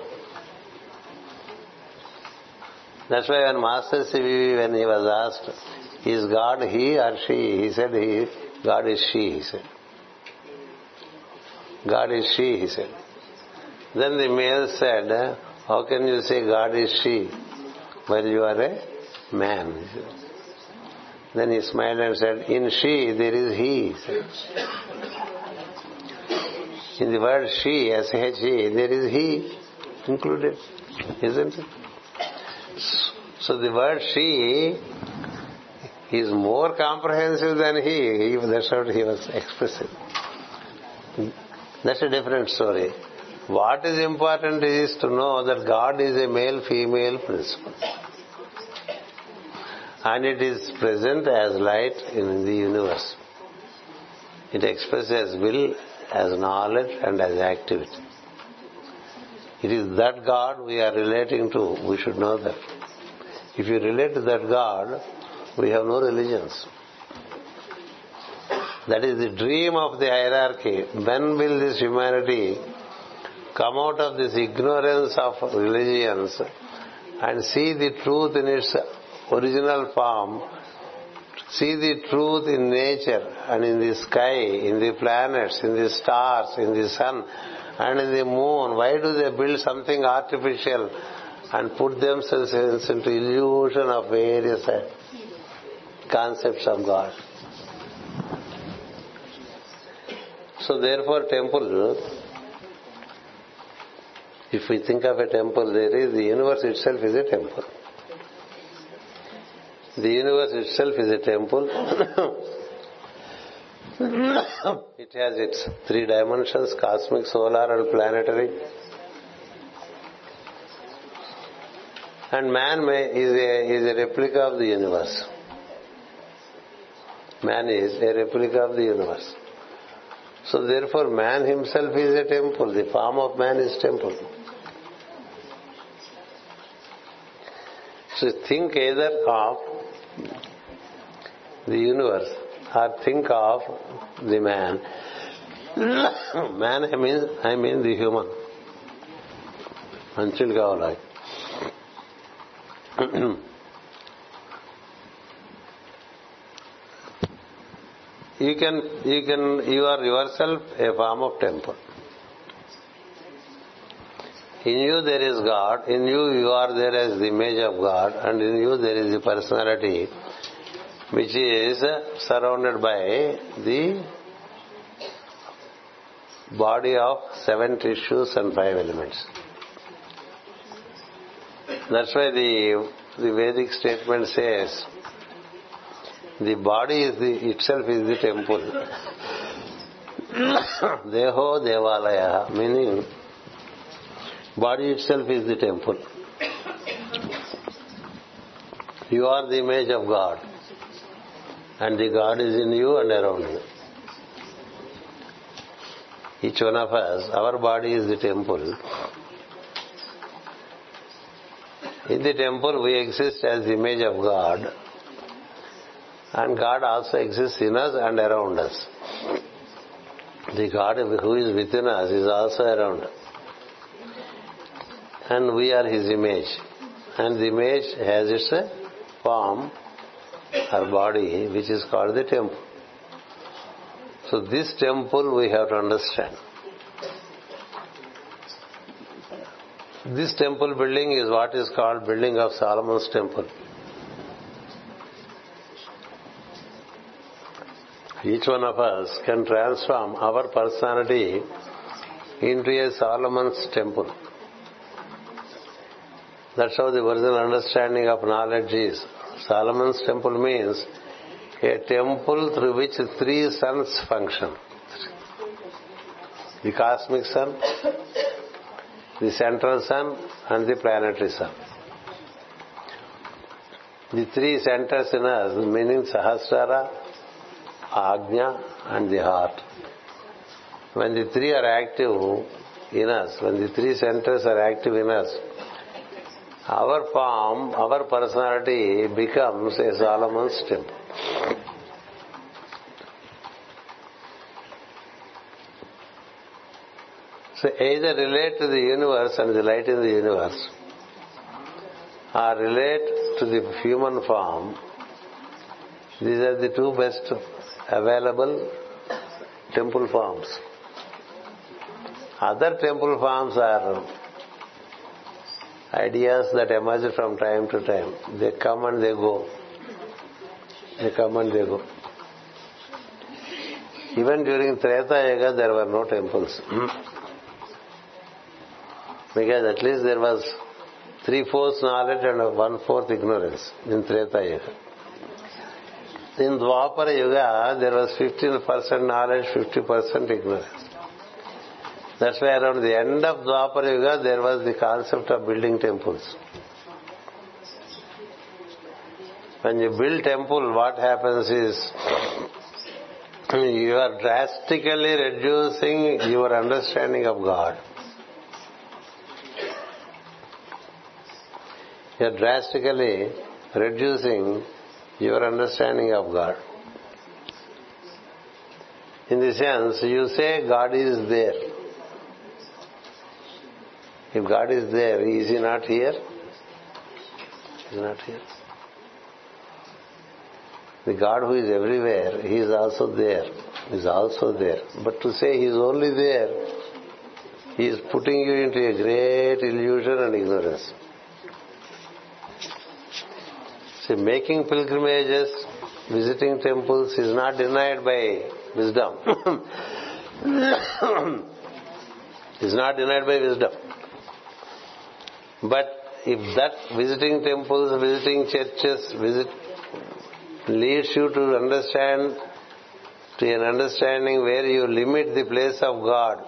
That's why when Master C V V, when he was asked, is God He or She? He said, he, God is She, he said. God is She, he said. Then the male said, how can you say God is She while you are a man? Then he smiled and said, in She there is He, he said. In the word She, S H E, there is He included, isn't it? So the word she is more comprehensive than he. he that's what he was expressing. That's a different story. What is important is to know that God is a male-female principle. And it is present as light in the universe. It expresses as will, as knowledge and as activity. It is that God we are relating to. We should know that. If you relate to that God, we have no religions. That is the dream of the hierarchy. When will this humanity come out of this ignorance of religions and see the truth in its original form, see the truth in nature and in the sky, in the planets, in the stars, in the sun and in the moon? Why do they build something artificial and put themselves into illusion of various concepts of God? So therefore temple, if we think of a temple, there is, the universe itself is a temple. The universe itself is a temple. It has its three dimensions, cosmic, solar and planetary. And man may, is, a, is a replica of the universe. Man is a replica of the universe. So therefore man himself is a temple. The form of man is temple. So think either of the universe or think of the man. Man, I mean, I mean the human. Until kavala. You can, you can, you are yourself a form of temple. In you there is God, in you you are there as the image of God, and in you there is the personality which is surrounded by the body of seven tissues and five elements. That's why the, the Vedic statement says, the body is the, itself is the temple. Deho Devalaya, meaning body itself is the temple. You are the image of God, and the God is in you and around you. Each one of us, our body is the temple. In the temple we exist as the image of God, and God also exists in us and around us. The God who is within us is also around us. And we are His image. And the image has its form, or body, which is called the temple. So this temple we have to understand. This temple building is what is called building of Solomon's temple. Each one of us can transform our personality into a Solomon's temple. That's how the original understanding of knowledge is. Solomon's temple means a temple through which three suns function. The cosmic sun, the central sun, and the planetary sun. The three centers in us, meaning Sahasrara, Ajna, and the heart. When the three are active in us, when the three centers are active in us, our form, our personality becomes a Solomon's temple. So either relate to the universe and the light in the universe, or relate to the human form. These are the two best available temple forms. Other temple forms are ideas that emerge from time to time. They come and they go. They come and they go. Even during Treta Yuga there were no temples. Because at least there was three-fourths knowledge and one-fourth ignorance in Treta Yuga. In Dwapara Yuga, there was fifteen percent knowledge, fifty percent ignorance. That's why around the end of Dwapara Yuga, there was the concept of building temples. When you build temple, what happens is you are drastically reducing your understanding of God. You are drastically reducing your understanding of God. In the sense, you say God is there. If God is there, is He not here? He is not here. The God who is everywhere, He is also there. He is also there. But to say He is only there, He is putting you into a great illusion and ignorance. See, making pilgrimages, visiting temples is not denied by wisdom. Is not denied by wisdom. But if that visiting temples, visiting churches, visit leads you to understand, to an understanding where you limit the place of God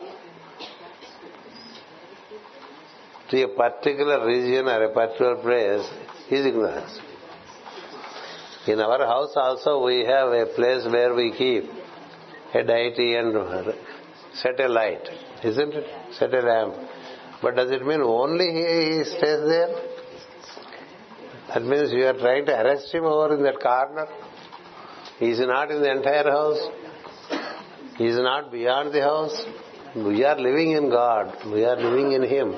to a particular region or a particular place, is ignorance. In our house also we have a place where we keep a deity and set a light, isn't it? Set a lamp. But does it mean only he stays there? That means you are trying to arrest him over in that corner. He is not in the entire house. He is not beyond the house. We are living in God. We are living in Him.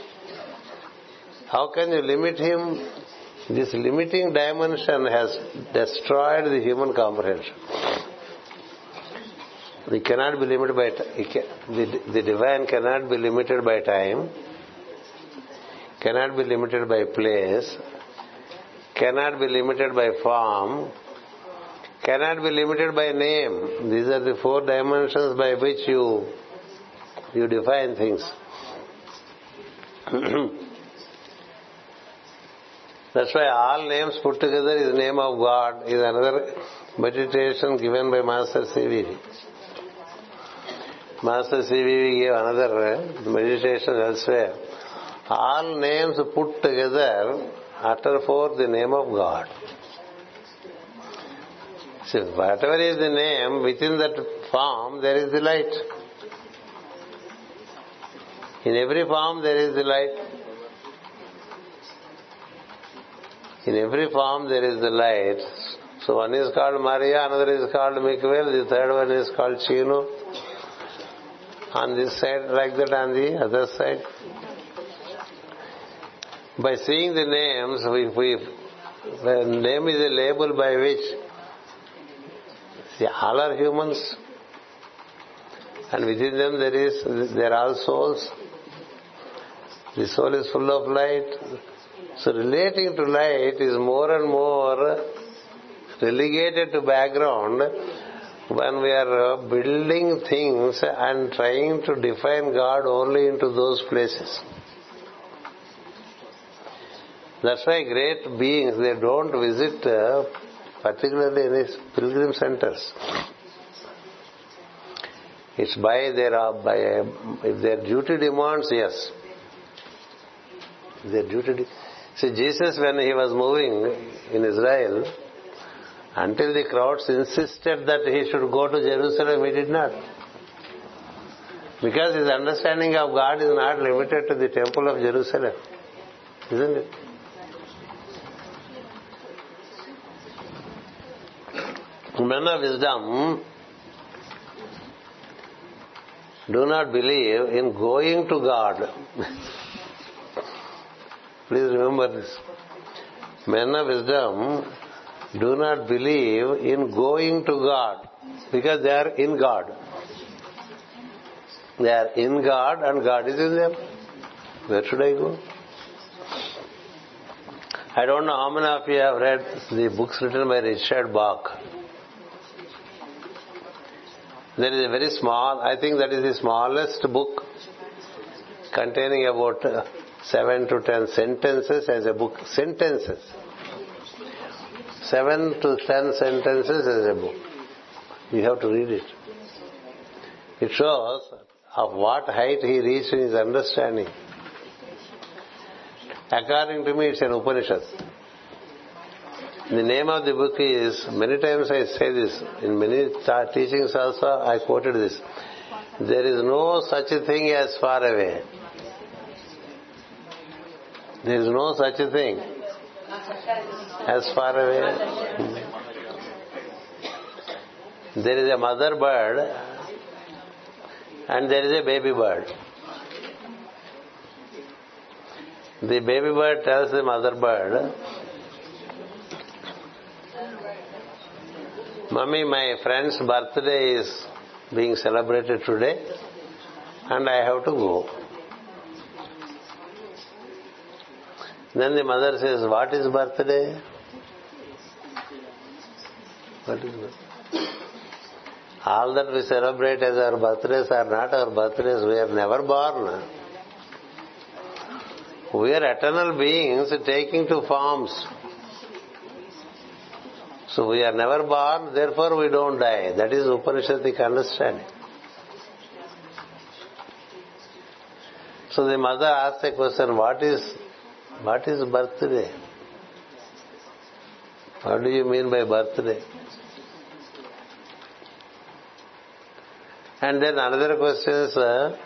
How can you limit Him? This limiting dimension has destroyed the human comprehension. We cannot be limited by the, the divine cannot be limited by time, cannot be limited by place, cannot be limited by form, cannot be limited by name. These are the four dimensions by which you you define things. That's why all names put together is the name of God, is another meditation given by Master C V V. Master C V V gave another meditation elsewhere. All names put together utter forth the name of God. So whatever is the name, within that form there is the light. In every form there is the light. In every form there is the light. So one is called Maria, another is called Mikael, the third one is called Chino. On this side like that, on the other side. By seeing the names, we, we, the name is a label by which see, all are humans, and within them there is there are all souls. The soul is full of light. So relating to light is more and more relegated to background when we are building things and trying to define God only into those places. That's why great beings, they don't visit uh, particularly any pilgrim centers. It's by their, uh, by uh, if their duty demands, yes. Their duty de- See, Jesus, when he was moving in Israel, until the crowds insisted that he should go to Jerusalem, he did not. Because his understanding of God is not limited to the temple of Jerusalem. Isn't it? Men of wisdom do not believe in going to God. Please remember this. Men of wisdom do not believe in going to God because they are in God. They are in God and God is in them. Where should I go? I don't know how many of you have read the books written by Richard Bach. There is a very small, I think that is the smallest book containing about seven to ten sentences as a book. Sentences. Seven to ten sentences as a book. You have to read it. It shows of what height he reached in his understanding. According to me, it's an Upanishad. The name of the book is, many times I say this, in many teachings also I quoted this. There is no such a thing as far away. There is no such a thing as far away. There is a mother bird and there is a baby bird. The baby bird tells the mother bird, "Mummy, my friend's birthday is being celebrated today and I have to go." Then the mother says, "What is birthday?" What is birthday? All that we celebrate as our birthdays are not our birthdays. We are never born. We are eternal beings taking to forms. So we are never born, therefore we don't die. That is Upanishadic understanding. So the mother asked a question, what is what is birthday? What do you mean by birthday? And then another question is, uh,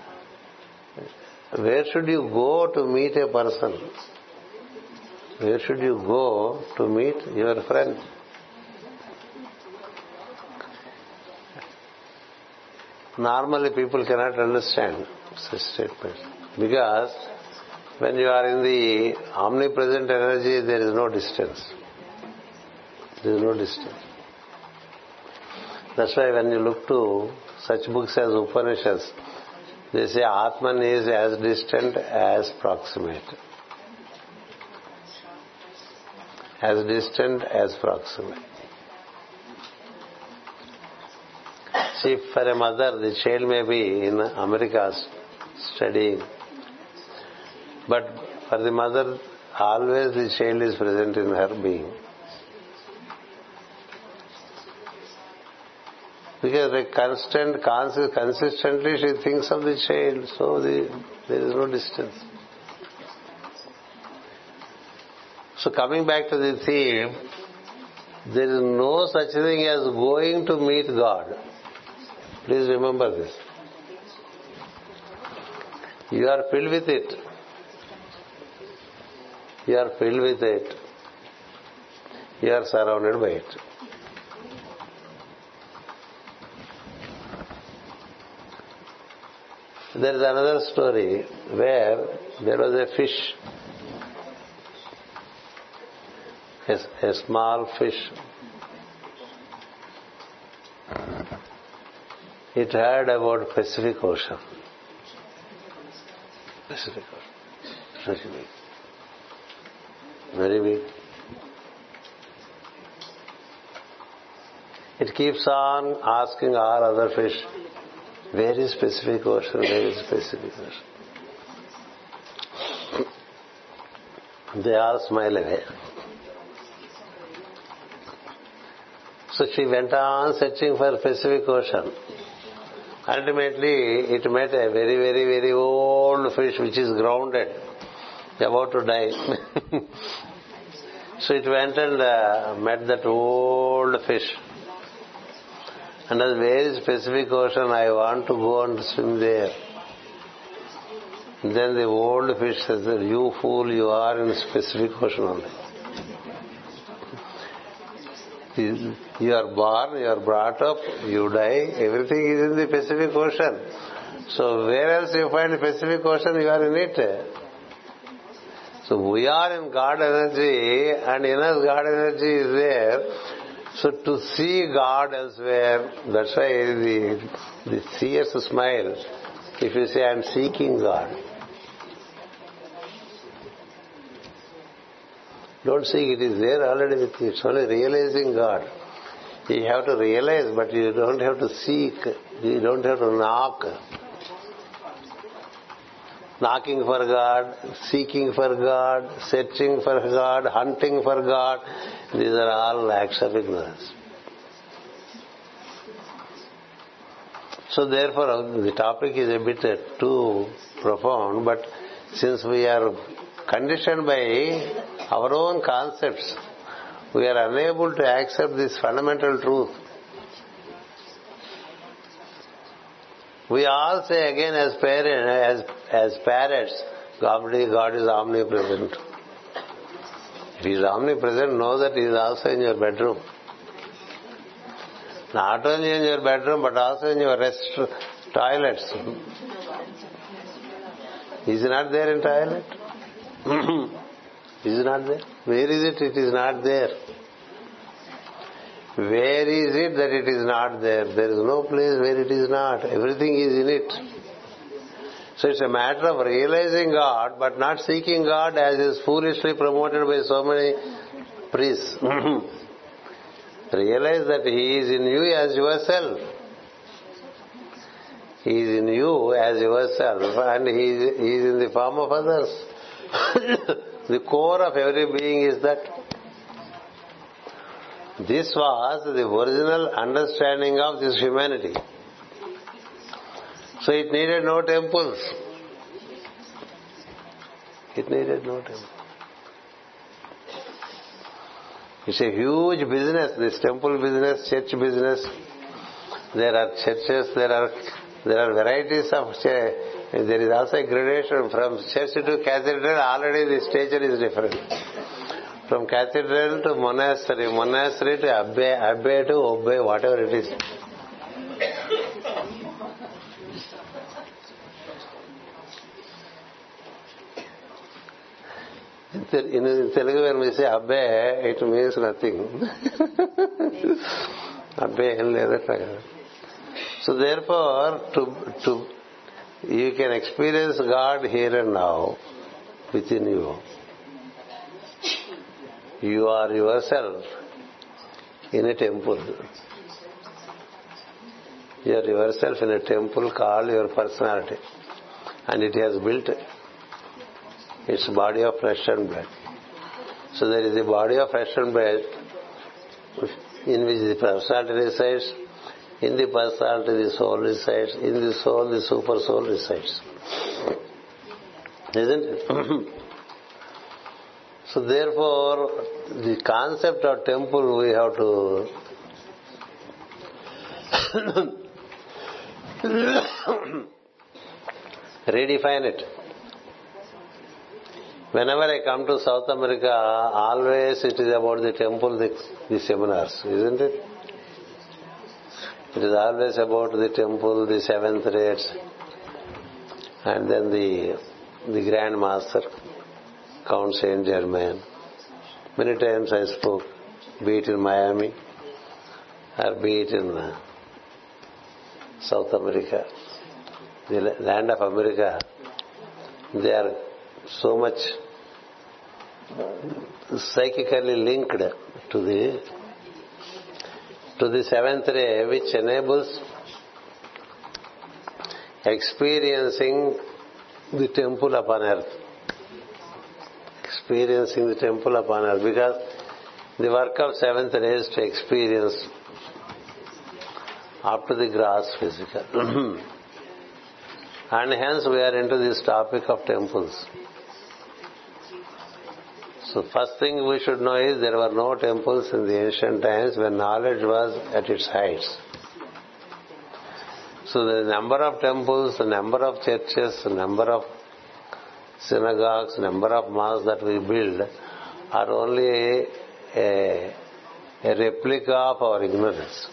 where should you go to meet a person? Where should you go to meet your friend? Normally people cannot understand such statement. Because when you are in the omnipresent energy, there is no distance. There is no distance. That's why when you look to such books as Upanishads, they say Atman is as distant as proximate. As distant as proximate. See, for a mother, the child may be in America studying, but for the mother, always the child is present in her being. Because like constant, consistently she thinks of the child, so the, there is no distance. So coming back to the theme, there is no such thing as going to meet God. Please remember this. You are filled with it. You are filled with it. You are surrounded by it. There is another story where there was a fish, a, a small fish. It heard about Pacific Ocean. Pacific Ocean. Very big. Very big. It keeps on asking all other fish, where is Pacific Ocean? Where is Pacific Ocean? They all smile away. So she went on searching for Pacific Ocean. Ultimately, it met a very, very, very old fish which is grounded, about to die. So it went and uh, met that old fish. And as where is Pacific Ocean? I want to go and swim there. Then the old fish says, you fool, you are in Pacific Ocean only. You are born, you are brought up, you die, everything is in the Pacific Ocean. So where else you find the Pacific Ocean, you are in it. So we are in God energy, and in us God energy is there. So to see God elsewhere, that's why the, the seers smile. If you say, I am seeking God. Don't seek, it is there already with you. It's only realizing God. You have to realize, but you don't have to seek. You don't have to knock. knocking for God, seeking for God, searching for God, hunting for God. These are all acts of ignorance. So therefore, the topic is a bit too profound, but since we are conditioned by our own concepts, we are unable to accept this fundamental truth. We all say again as parents, as, as parrots, God, God is omnipresent. If He is omnipresent, know that He is also in your bedroom. Not only in your bedroom, but also in your rest toilets. Is He not there in toilet? Is He not there? Where is it? It is not there. Where is it that it is not there? There is no place where it is not. Everything is in it. So it's a matter of realizing God, but not seeking God as is foolishly promoted by so many priests. Realize that He is in you as yourself. He is in you as yourself, and He is, he is in the form of others. The core of every being is that. This was the original understanding of this humanity. So it needed no temples. It needed no temples. It's a huge business, this temple business, church business. There are churches, there are there are varieties of church. There is also a gradation from church to cathedral. Already the stature is different. From cathedral to monastery, monastery to abbey, abbey to obey, whatever it is. In Telugu, when we say abbey, it means nothing. Abbey em ledatra. So therefore, to to you can experience God here and now within you. You are yourself in a temple. You are yourself in a temple called your personality. And it has built its body of flesh and blood. So there is a body of flesh and blood in which the personality resides. In the personality the soul resides. In the soul the super soul resides. Isn't it? So therefore, the concept of temple we have to redefine it. Whenever I come to South America, always it is about the temple, the, the seminars, isn't it? It is always about the temple, the seventh rates, and then the the Grand Master, Count Saint Germain. Many times I spoke, be it in Miami or be it in uh, South America, the land of America. They are so much psychically linked to the to the seventh ray, which enables experiencing the temple upon earth. Experiencing the temple upon earth, because the work of seventh ray is to experience up to the gross physical. And hence we are into this topic of temples. So first thing we should know is there were no temples in the ancient times when knowledge was at its heights. So the number of temples, the number of churches, the number of synagogues, number of mosques that we build are only a, a, a replica of our ignorance.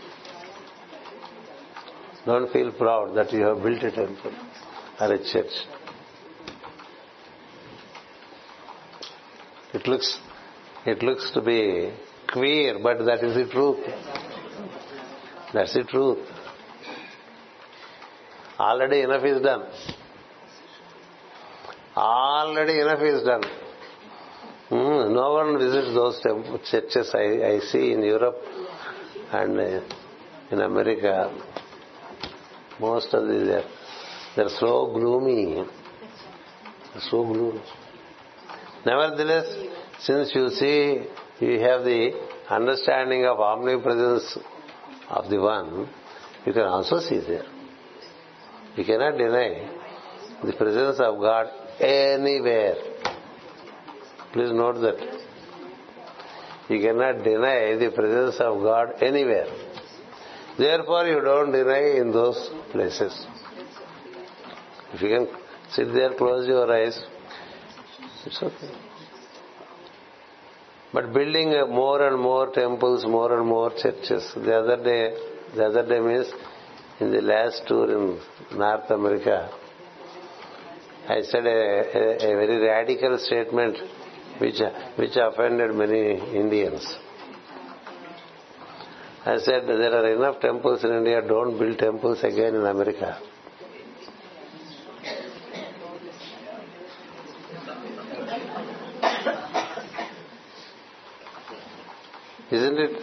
Don't feel proud that you have built a temple or a church. It looks, it looks to be queer, but that is the truth. That's the truth. Already enough is done. Already enough is done. Hmm, no one visits those temple churches I, I see in Europe and uh, in America. Most of these are they're so gloomy. So glued. Nevertheless, since you see, you have the understanding of omnipresence of the One, you can also see there. You cannot deny the presence of God anywhere. Please note that. You cannot deny the presence of God anywhere. Therefore, you don't deny in those places. If you can sit there, close your eyes, it's okay. But building more and more temples, more and more churches. The other day, the other day means in the last tour in North America, I said a, a, a very radical statement which which offended many Indians. I said there are enough temples in India, don't build temples again in America. Isn't it?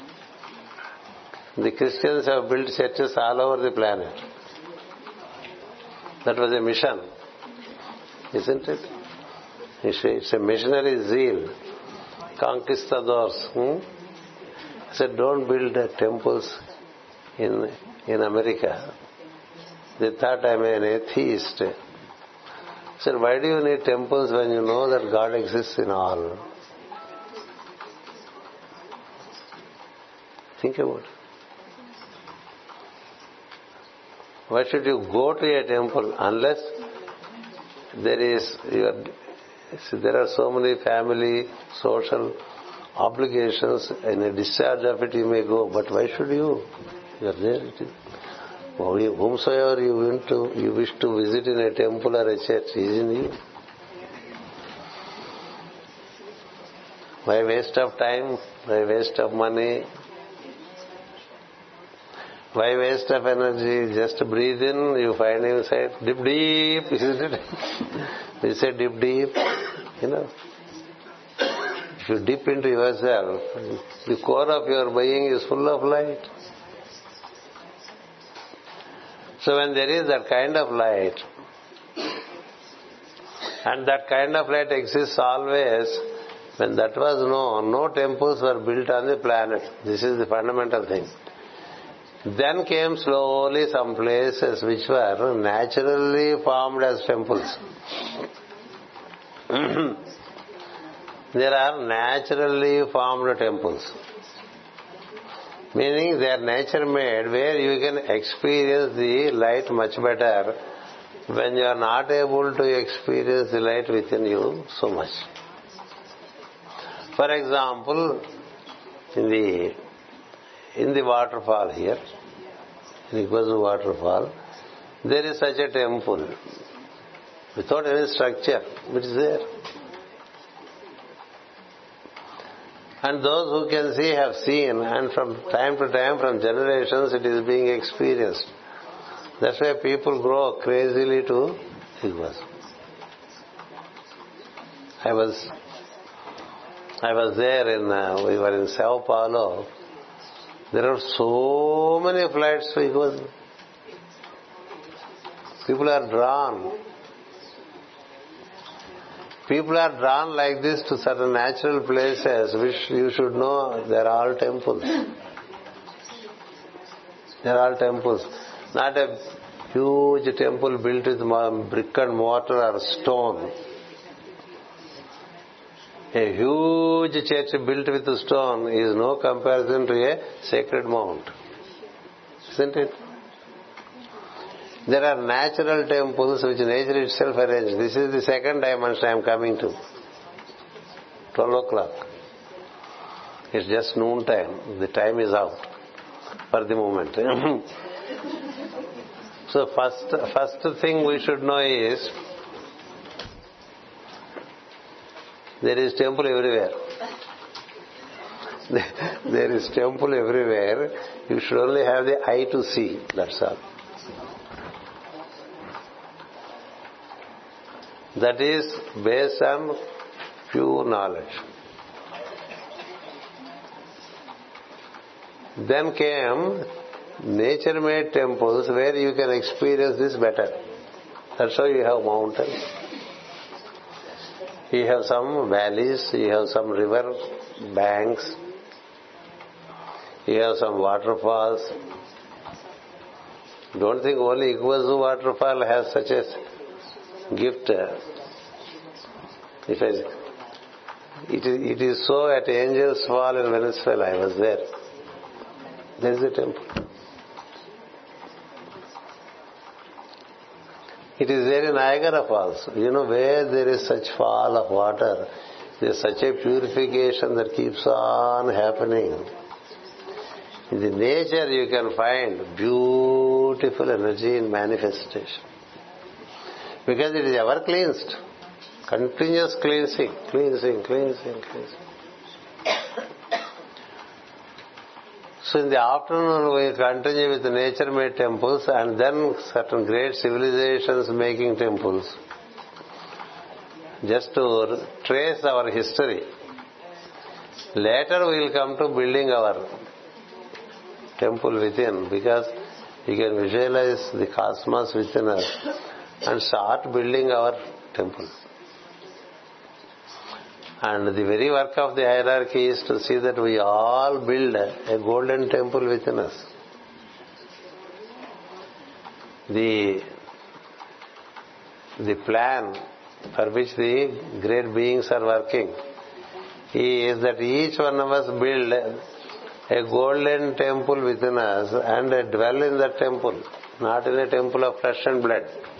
The Christians have built churches all over the planet. That was a mission. Isn't it? It's a missionary zeal. Conquistadors. Hmm? I said, don't build temples in in America. They thought I'm an atheist. I said, why do you need temples when you know that God exists in all? Think about it. Why should you go to a temple unless there is your, see, there are so many family, social obligations, in a discharge of it you may go, but why should you? You are there. It is. Whomsoever you want to, you wish to visit in a temple or a church is in you. Why waste of time? Why waste of money? Why waste of energy? Just breathe in, you find inside. Dip deep, isn't it? We say dip deep, you know. If you dip into yourself, the core of your being is full of light. So when there is that kind of light, and that kind of light exists always, when that was known, no temples were built on the planet. This is the fundamental thing. Then came slowly some places which were naturally formed as temples. There are naturally formed temples. Meaning they are nature made, where you can experience the light much better when you are not able to experience the light within you so much. For example, in the in the waterfall here, in Iguazu waterfall, there is such a temple without any structure, which is there. And those who can see have seen, and from time to time, from generations, it is being experienced. That's why people grow crazily to Iguazu. I was, I was there in, uh, we were in Sao Paulo. There are so many flights to Iguazu. People are drawn. People are drawn like this to certain natural places which you should know they are all temples. They are all temples. Not a huge temple built with brick and mortar or stone. A huge church built with stone is no comparison to a sacred mount. Isn't it? There are natural temples which nature itself arranged. This is the second dimension I am coming to. Twelve o'clock. It's just noon time. The time is out for the moment. So first, first thing we should know is there is temple everywhere. There is temple everywhere. You should only have the eye to see. That's all. That is based on pure knowledge. Then came nature-made temples where you can experience this better. That's how you have mountains. You have some valleys, you have some river banks, you have some waterfalls. Don't think only Iguazu waterfall has such a gift. It is, it is, it is so at Angels Fall in Venezuela. I was there. There is a temple. It is there in Niagara Falls. You know, where there is such fall of water, there is such a purification that keeps on happening. In the nature you can find beautiful energy in manifestation. Because it is ever cleansed. Continuous cleansing, cleansing, cleansing, cleansing. So in the afternoon we continue with the nature-made temples and then certain great civilizations making temples. Just to trace our history. Later we will come to building our temple within, because you can visualize the cosmos within us and start building our temple. And the very work of the hierarchy is to see that we all build a golden temple within us. The, the plan for which the great beings are working is that each one of us build a golden temple within us and dwell in that temple, not in a temple of flesh and blood.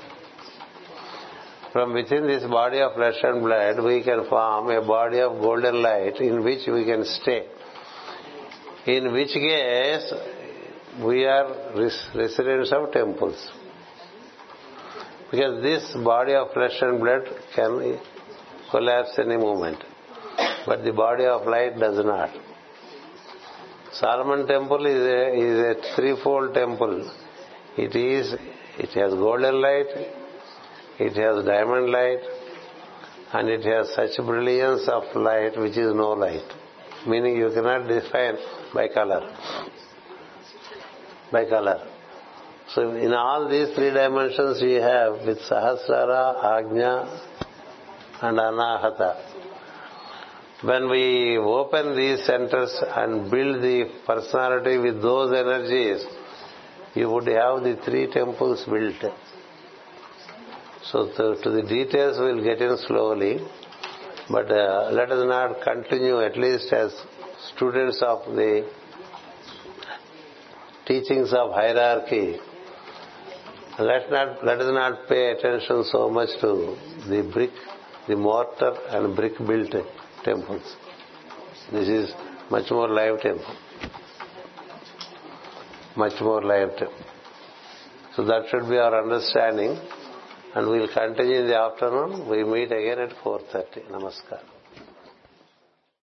From within this body of flesh and blood, we can form a body of golden light in which we can stay. In which case, we are residents of temples. Because this body of flesh and blood can collapse any moment. But the body of light does not. Solomon temple is a, is a threefold temple. It is, it has golden light, it has diamond light, and it has such brilliance of light which is no light. Meaning you cannot define by color. By color. So in all these three dimensions we have with Sahasrara, Ajna and Anahata. When we open these centers and build the personality with those energies, you would have the three temples built. So to, to the details we will get in slowly, but uh, let us not continue, at least as students of the teachings of hierarchy. Let not let us not pay attention so much to the brick, the mortar and brick built temples. This is much more live temple. Much more live temple. So that should be our understanding. And we will continue in the afternoon. We meet again at four thirty. Namaskar.